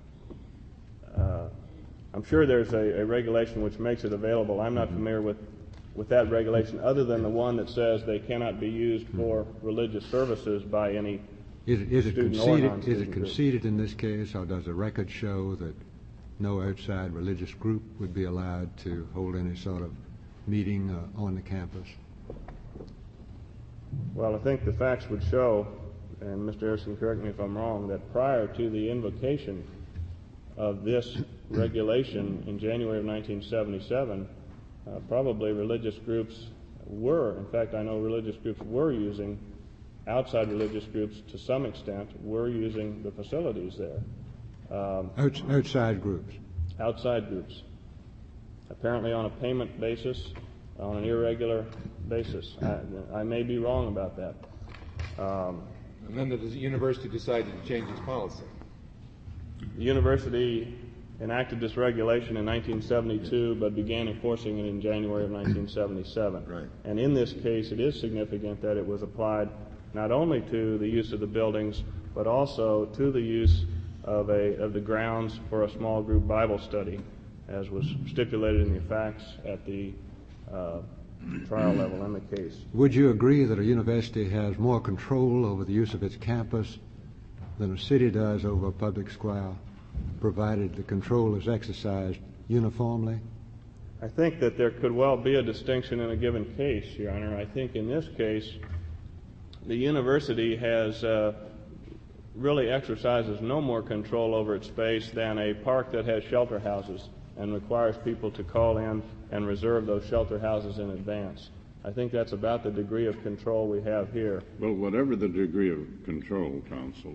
uh, I'm sure there's a, a regulation which makes it available. I'm not mm-hmm. familiar with, with that regulation, other than the one that says they cannot be used for mm-hmm. religious services by any is it, is it student or conceded? non-student Is it group. conceded in this case, or does the record show that no outside religious group would be allowed to hold any sort of meeting uh, on the campus? Well, I think the facts would show, and Mister Harrison, correct me if I'm wrong, that prior to the invocation of this regulation in January of nineteen seventy-seven, uh, probably religious groups were, in fact, I know religious groups were using, outside religious groups to some extent, were using the facilities there. Um, Outs- outside groups? Outside groups. Apparently on a payment basis, on an irregular basis. I, I may be wrong about that. Um, and then the university decided to change its policy. The university enacted this regulation in nineteen seventy-two, but began enforcing it in January of nineteen seventy-seven. Right. And in this case, it is significant that it was applied not only to the use of the buildings, but also to the use of a of the grounds for a small group Bible study, as was stipulated in the facts at the uh, trial level in the case. Would you agree that a university has more control over the use of its campus than a city does over a public square, provided the control is exercised uniformly? I think that there could well be a distinction in a given case, Your Honor. I think in this case, the university has uh, really exercises no more control over its space than a park that has shelter houses and requires people to call in and reserve those shelter houses in advance. I think that's about the degree of control we have here. Well, whatever the degree of control, counsel,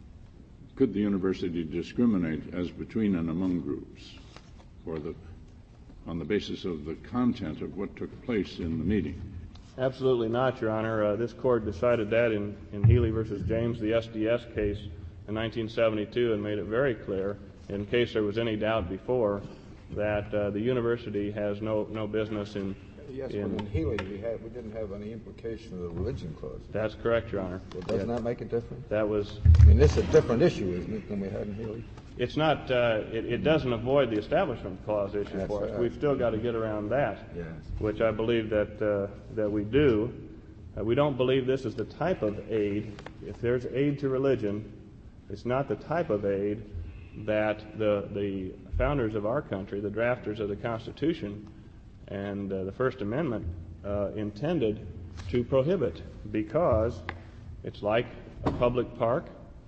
could the university discriminate as between and among groups for the, on the basis of the content of what took place in the meeting? Absolutely not, Your Honor. Uh, this court decided that in, in Healy versus James, the S D S case in nineteen seventy-two, and made it very clear, in case there was any doubt before, that uh, the university has no, no business in... Yes, in, but in Healy we, had, we didn't have any implication of the religion clause. That's correct, Your Honor. Well, doesn't yeah. that make a difference? That was... I mean, this is a different issue, isn't it, than we had in Healy? It's not, uh, it, it doesn't avoid the Establishment Clause issue That's for us. right. We've still got to get around that, yes. which I believe that, uh, that we do. Uh, we don't believe this is the type of aid. If there's aid to religion, it's not the type of aid that the, the founders of our country, the drafters of the Constitution and uh, the First Amendment, uh, intended to prohibit, because it's like a public park.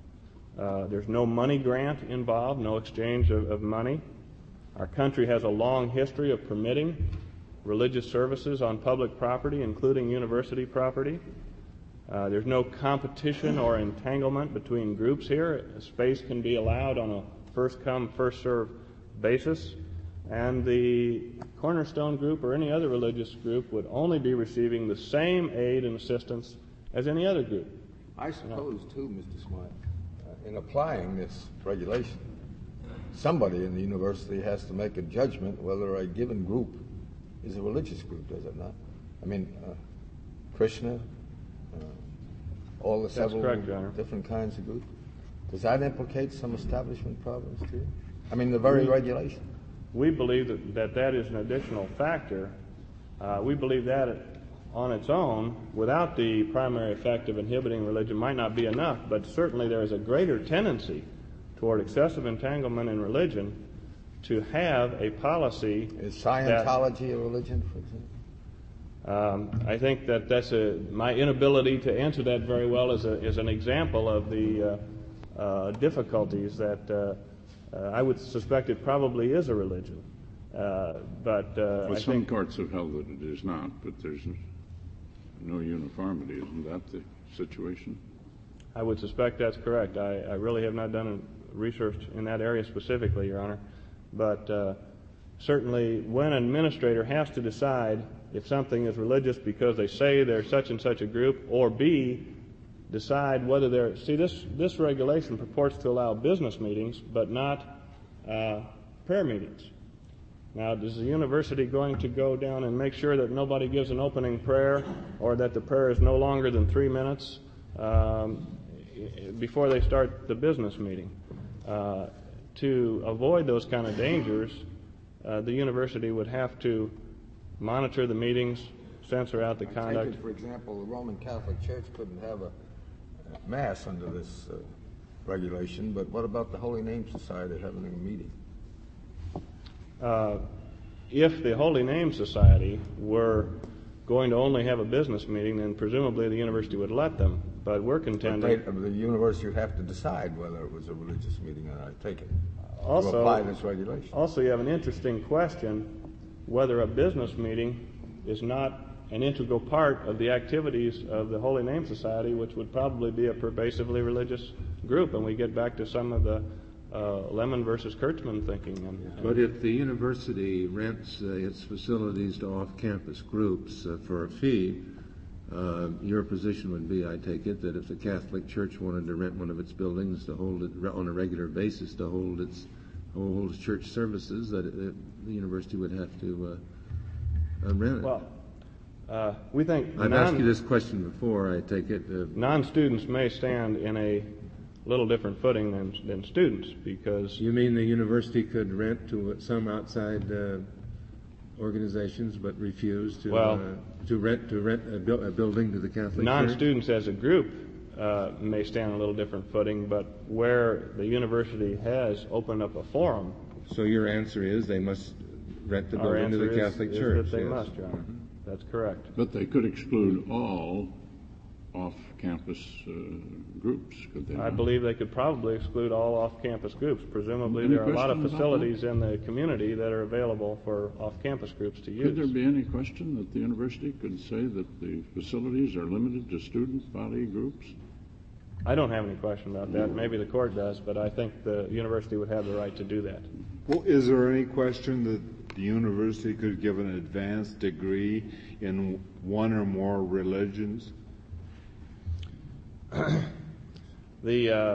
Uh, there's no money grant involved, no exchange of, of money. Our country has a long history of permitting religious services on public property, including university property. Uh, there's no competition or entanglement between groups here. Space can be allowed on a first-come, first-served basis. And the Cornerstone group or any other religious group would only be receiving the same aid and assistance as any other group. I suppose, too, Mister Smart, uh, in applying this regulation, somebody in the university has to make a judgment whether a given group is a religious group, does it not? I mean, uh, Krishna, uh, all the That's several correct, Your Honor. different kinds of groups. Does that implicate some establishment problems, too? I mean, the very we, regulation. We believe that, that that is an additional factor. Uh, we believe that it, on its own, without the primary effect of inhibiting religion, might not be enough, but certainly there is a greater tendency toward excessive entanglement in religion to have a policy. Is Scientology that, a religion, for example? Um, I think that that's a, my inability to answer that very well is, a, is an example of the uh, uh, difficulties that uh, Uh, I would suspect it probably is a religion. Uh, but uh, well, I some think courts have held that it is not, but there's no uniformity. Isn't that the situation? I would suspect that's correct. I, I really have not done research in that area specifically, Your Honor. But uh, certainly when an administrator has to decide if something is religious because they say they're such and such a group, or B, decide whether they're... See, this, this regulation purports to allow business meetings, but not uh, prayer meetings. Now, is the university going to go down and make sure that nobody gives an opening prayer, or that the prayer is no longer than three minutes um, before they start the business meeting? Uh, to avoid those kind of dangers, uh, the university would have to monitor the meetings, censor out the I conduct. take it, for example, the Roman Catholic Church couldn't have a mass under this uh, regulation, but what about the Holy Name Society having a meeting? Uh, if the Holy Name Society were going to only have a business meeting, then presumably the university would let them. But we're contending... But they, the university would have to decide whether it was a religious meeting or not, I take it, also, to apply this regulation. Also, you have an interesting question whether a business meeting is not an integral part of the activities of the Holy Name Society, which would probably be a pervasively religious group. And we get back to some of the uh, Lemon versus Kurtzman thinking. And, and but if the university rents uh, its facilities to off-campus groups uh, for a fee, uh, your position would be, I take it, that if the Catholic Church wanted to rent one of its buildings to hold it on a regular basis to hold its hold its church services, that it, the university would have to uh, uh, rent it. Well, uh, we think I've non- asked you this question before. I take it uh, non-students may stand in a little different footing than than students, because you mean the university could rent to some outside uh, organizations, but refuse to well, uh, to rent to rent a, bu- a building to the Catholic non-students Church? As a group uh, may stand on a little different footing, but where the university has opened up a forum. So your answer is they must rent the Our building to the answer Catholic is, Church. is that they yes. must, John. Mm-hmm. That's correct. But they could exclude all off-campus uh, groups, could they I not? believe they could probably exclude all off-campus groups. Presumably Any there are a lot of question about facilities in the community that are available for off-campus groups to use. Could there be any question that the university could say that the facilities are limited to student body groups? I don't have any question about that. Maybe the court does, but I think the university would have the right to do that. Well, is there any question that the university could give an advanced degree in one or more religions? The uh,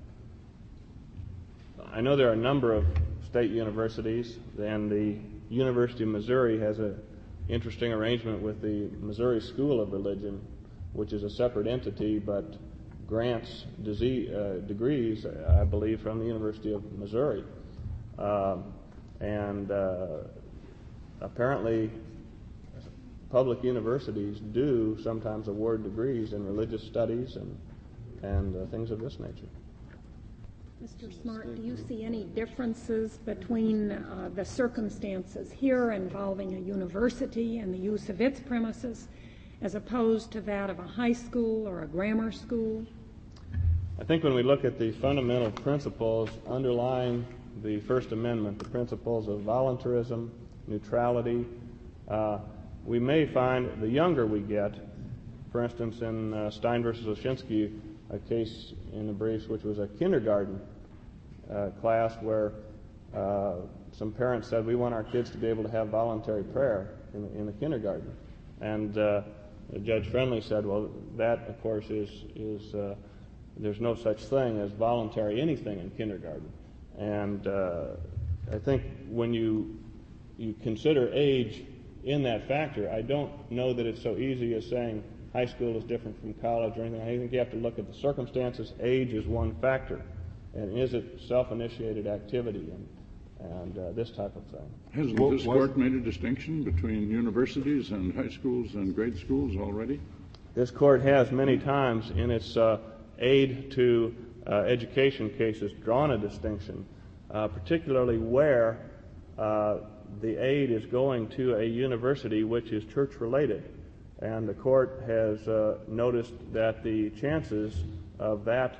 I know there are a number of state universities, and the University of Missouri has an interesting arrangement with the Missouri School of Religion, which is a separate entity, but grants disease, uh, degrees, I believe, from the University of Missouri. Um, and uh, apparently public universities do sometimes award degrees in religious studies and, and uh, things of this nature. Mister Smart, do you see any differences between uh, the circumstances here involving a university and the use of its premises as opposed to that of a high school or a grammar school? I think when we look at the fundamental principles underlying the First Amendment, the principles of voluntarism, neutrality, uh, we may find the younger we get, for instance, in uh, Stein versus Oshinsky, a case in the briefs which was a kindergarten uh, class where uh, some parents said, we want our kids to be able to have voluntary prayer in, in the kindergarten. And uh, Judge Friendly said, well, that, of course, is, is uh, there's no such thing as voluntary anything in kindergarten. And uh, I think when you you consider age in that factor, I don't know that it's so easy as saying high school is different from college or anything. I think you have to look at the circumstances. Age is one factor. And is it self-initiated activity and, and uh, this type of thing? Hasn't What- this what- court made a distinction between universities and high schools and grade schools already? This court has many times in its uh, aid to uh, education cases drawn a distinction, uh, particularly where uh, the aid is going to a university which is church-related. And the court has uh, noticed that the chances of that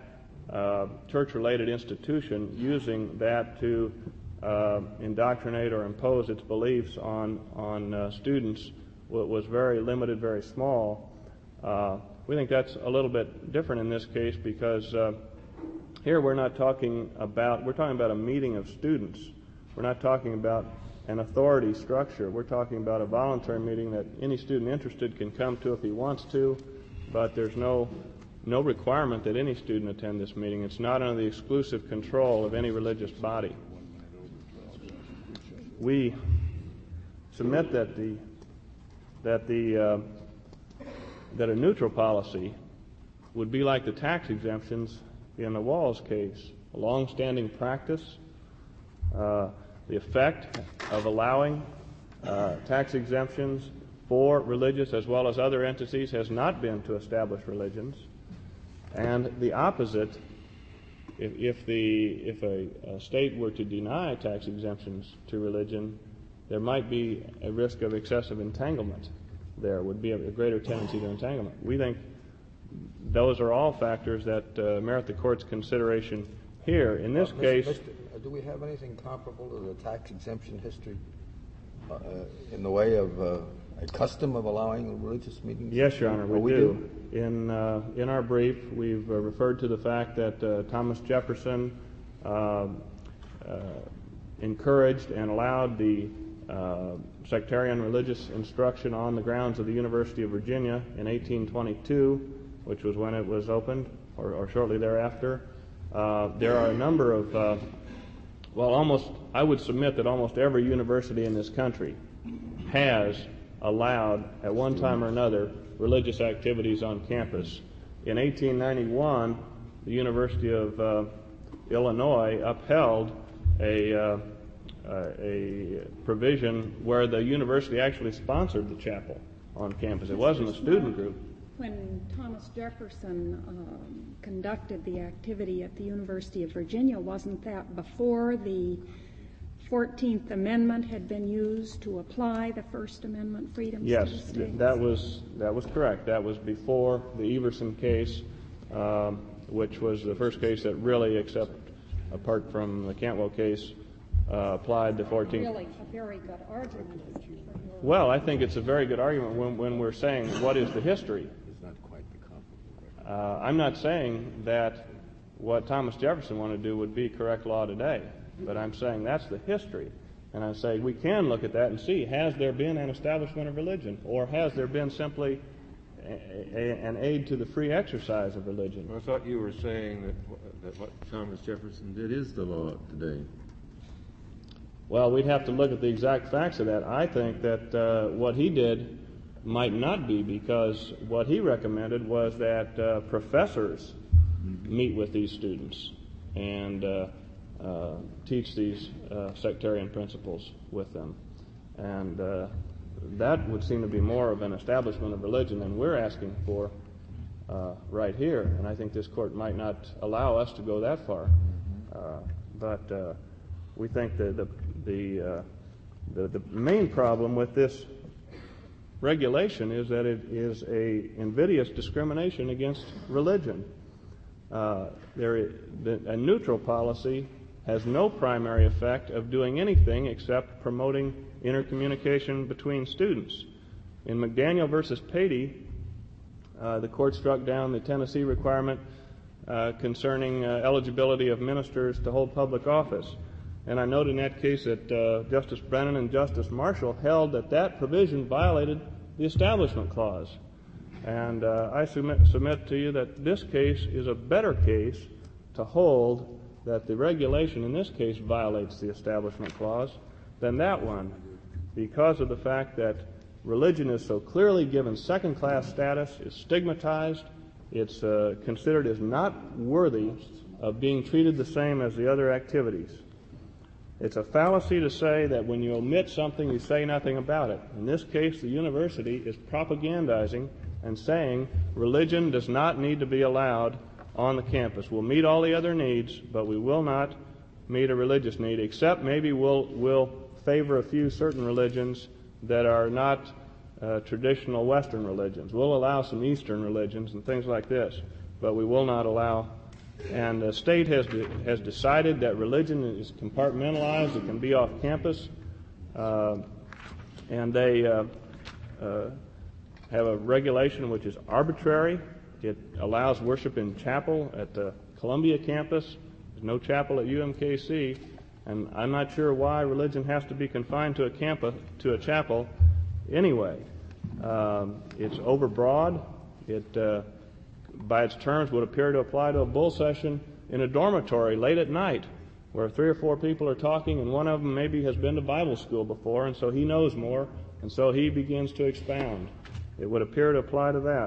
uh, church-related institution using that to uh, indoctrinate or impose its beliefs on on uh, students was very limited, very small. Uh, we think that's a little bit different in this case because uh, here we're not talking about, we're talking about a meeting of students. We're not talking about an authority structure. We're talking about a voluntary meeting that any student interested can come to if he wants to, but there's no no requirement that any student attend this meeting. It's not under the exclusive control of any religious body. We submit that the that the uh, that a neutral policy would be like the tax exemptions in the Walls case, a long-standing practice. Uh, the effect of allowing uh, tax exemptions for religious as well as other entities has not been to establish religions, and the opposite, if, if the if a, a state were to deny tax exemptions to religion, there might be a risk of excessive entanglement. There would be a, a greater tendency to entanglement. We think those are all factors that uh, merit the court's consideration here. In this uh, case, Mister Uh, do we have anything comparable to the tax exemption history uh, in the way of uh, a custom of allowing religious meetings? Yes, Your Honor, we, oh, we do. do. In uh, in our brief, we've uh, referred to the fact that uh, Thomas Jefferson uh, uh, encouraged and allowed the uh, sectarian religious instruction on the grounds of the University of Virginia in eighteen twenty-two, which was when it was opened, or, or shortly thereafter. Uh, there are a number of, uh, well, almost, I would submit that almost every university in this country has allowed, at one time or another, religious activities on campus. In eighteen ninety-one, the University of uh, Illinois upheld a, uh, uh, a provision where the university actually sponsored the chapel on campus. It wasn't a student group. When Thomas Jefferson um, conducted the activity at the University of Virginia, wasn't that before the fourteenth Amendment had been used to apply the First Amendment freedoms Yes, to the states? th- that was that was correct. That was before the Everson case, um, which was the first case that really, except apart from the Cantwell case, uh, applied the fourteenth. Really, a very good argument. Well, I think it's a very good argument when, when we're saying what is the history. Uh, I'm not saying that what Thomas Jefferson wanted to do would be correct law today, but I'm saying that's the history. And I say we can look at that and see, has there been an establishment of religion, or has there been simply a, a, an aid to the free exercise of religion? I thought you were saying that, that what Thomas Jefferson did is the law today. Well, we'd have to look at the exact facts of that. I think that uh, what he did might not be, because what he recommended was that uh, professors meet with these students and uh, uh, teach these uh, sectarian principles with them. And uh, that would seem to be more of an establishment of religion than we're asking for uh, right here. And I think this court might not allow us to go that far. Uh, but uh, we think that the, the, uh, the, the main problem with this regulation is that it is a invidious discrimination against religion. Uh, there is, the, a neutral policy has no primary effect of doing anything except promoting intercommunication between students. In McDaniel versus Patey, uh, the court struck down the Tennessee requirement uh, concerning uh, eligibility of ministers to hold public office. And I note in that case that uh, Justice Brennan and Justice Marshall held that that provision violated the Establishment Clause. And uh, I submit, submit to you that this case is a better case to hold that the regulation in this case violates the Establishment Clause than that one, because of the fact that religion is so clearly given second-class status, is stigmatized, it's uh, considered as not worthy of being treated the same as the other activities. It's a fallacy to say that when you omit something, you say nothing about it. In this case, the university is propagandizing and saying religion does not need to be allowed on the campus. We'll meet all the other needs, but we will not meet a religious need, except maybe we'll, we'll favor a few certain religions that are not uh, traditional Western religions. We'll allow some Eastern religions and things like this, but we will not allow And the state has de- has decided that religion is compartmentalized. It can be off campus, uh, and they uh, uh, have a regulation which is arbitrary. It allows worship in chapel at the Columbia campus. There's no chapel at U M K C, and I'm not sure why religion has to be confined to a campus to a chapel anyway. Um, it's overbroad. It uh, by its terms, would appear to apply to a bull session in a dormitory late at night where three or four people are talking and one of them maybe has been to Bible school before, and so he knows more, and so he begins to expound. It would appear to apply to that.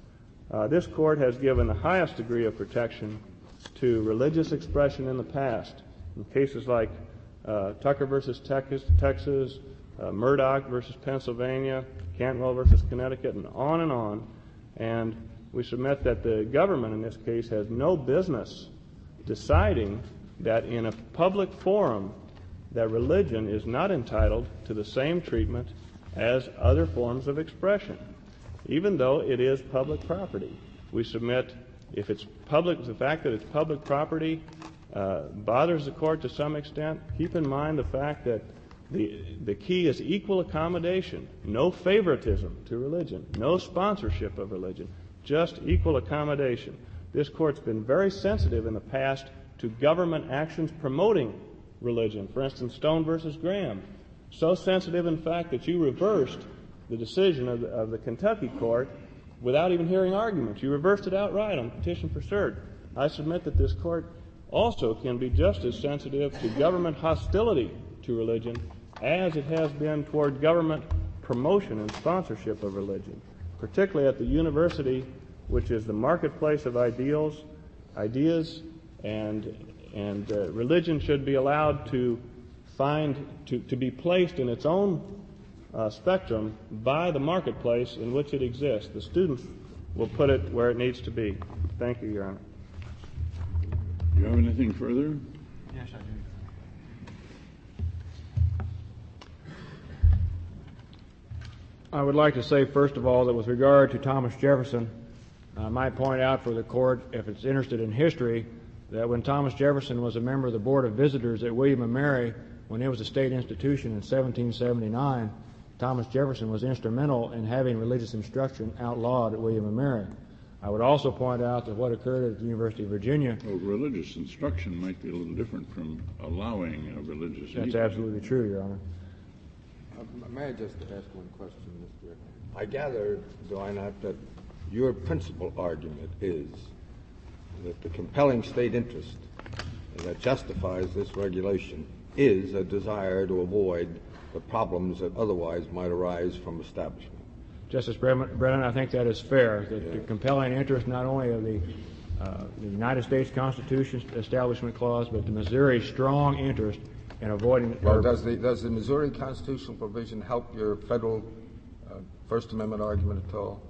Uh, this court has given the highest degree of protection to religious expression in the past. In cases like uh, Tucker versus Texas, Texas uh, Murdoch versus Pennsylvania, Cantwell versus Connecticut, and on and on. And we submit that the government in this case has no business deciding that in a public forum that religion is not entitled to the same treatment as other forms of expression, even though it is public property. We submit if it's public, the fact that it's public property uh, bothers the court to some extent. Keep in mind the fact that the the key is equal accommodation, no favoritism to religion, no sponsorship of religion. Just equal accommodation. This court's been very sensitive in the past to government actions promoting religion. For instance, Stone versus Graham. So sensitive, in fact, that you reversed the decision of the, of the Kentucky court without even hearing arguments. You reversed it outright on petition for cert. I submit that this court also can be just as sensitive to government hostility to religion as it has been toward government promotion and sponsorship of religion, particularly at the university, which is the marketplace of ideals, ideas, and and uh, religion should be allowed to find to, to be placed in its own uh, spectrum by the marketplace in which it exists. The student will put it where it needs to be. Thank you, Your Honor. Do you have anything further? Yes, I do. I would like to say, first of all, that with regard to Thomas Jefferson, I might point out for the court, if it's interested in history, that when Thomas Jefferson was a member of the Board of Visitors at William and Mary, when it was a state institution in seventeen seventy-nine, Thomas Jefferson was instrumental in having religious instruction outlawed at William and Mary. I would also point out that what occurred at the University of Virginia... Well, religious instruction might be a little different from allowing a religious... That's absolutely true, Your Honor. Uh, may I just ask one question, Mister I gather, do I not, that your principal argument is that the compelling state interest that justifies this regulation is a desire to avoid the problems that otherwise might arise from establishment. Justice Brennan, I think that is fair. The, yeah. the compelling interest not only of the, uh, the United States Constitution Establishment Clause, but the Missouri's strong interest in avoiding... Well, does the, does the Missouri constitutional provision help your federal uh, First Amendment argument at all?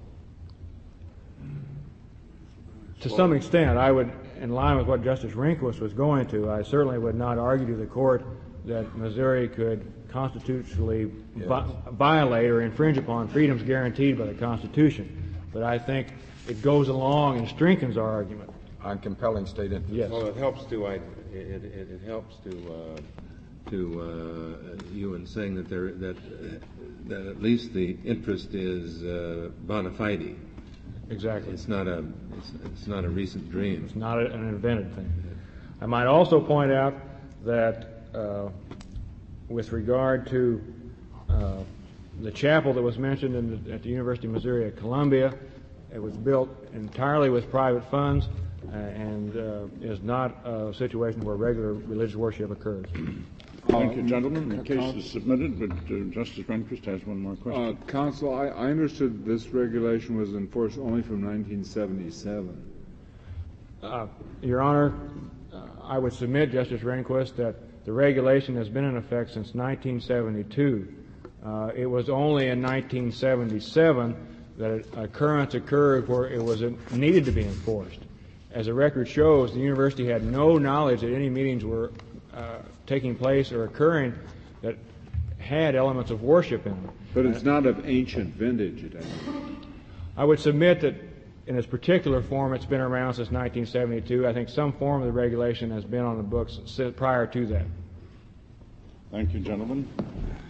To some extent. I would, in line with what Justice Rehnquist was going to, I certainly would not argue to the court that Missouri could constitutionally yes. vi- violate or infringe upon freedoms guaranteed by the Constitution. But I think it goes along and strengthens our argument. On compelling state interest? Yes. Well, it helps to, I, it, it, it helps to, uh, to uh, you in saying that there, that, uh, that at least the interest is uh, bona fide. Exactly. It's not a, it's, it's not a recent dream. It's not a, an invented thing. I might also point out that uh, with regard to uh, the chapel that was mentioned in the, at the University of Missouri at Columbia, it was built entirely with private funds uh, and uh, is not a situation where regular religious worship occurs. Thank you, gentlemen. The case is submitted, but uh, Justice Rehnquist has one more question. Uh, Counsel, I, I understood this regulation was enforced only from nineteen seventy-seven. Uh, Your Honor, uh, I would submit, Justice Rehnquist, that the regulation has been in effect since nineteen seventy-two. Uh, it was only in nineteen seventy-seven that an occurrence occurred where it was a, needed to be enforced. As the record shows, the university had no knowledge that any meetings were uh, taking place or occurring that had elements of worship in them. But it's not of ancient vintage, at any rate. I would submit that in its particular form, it's been around since nineteen seventy-two. I think some form of the regulation has been on the books si- prior to that. Thank you, gentlemen.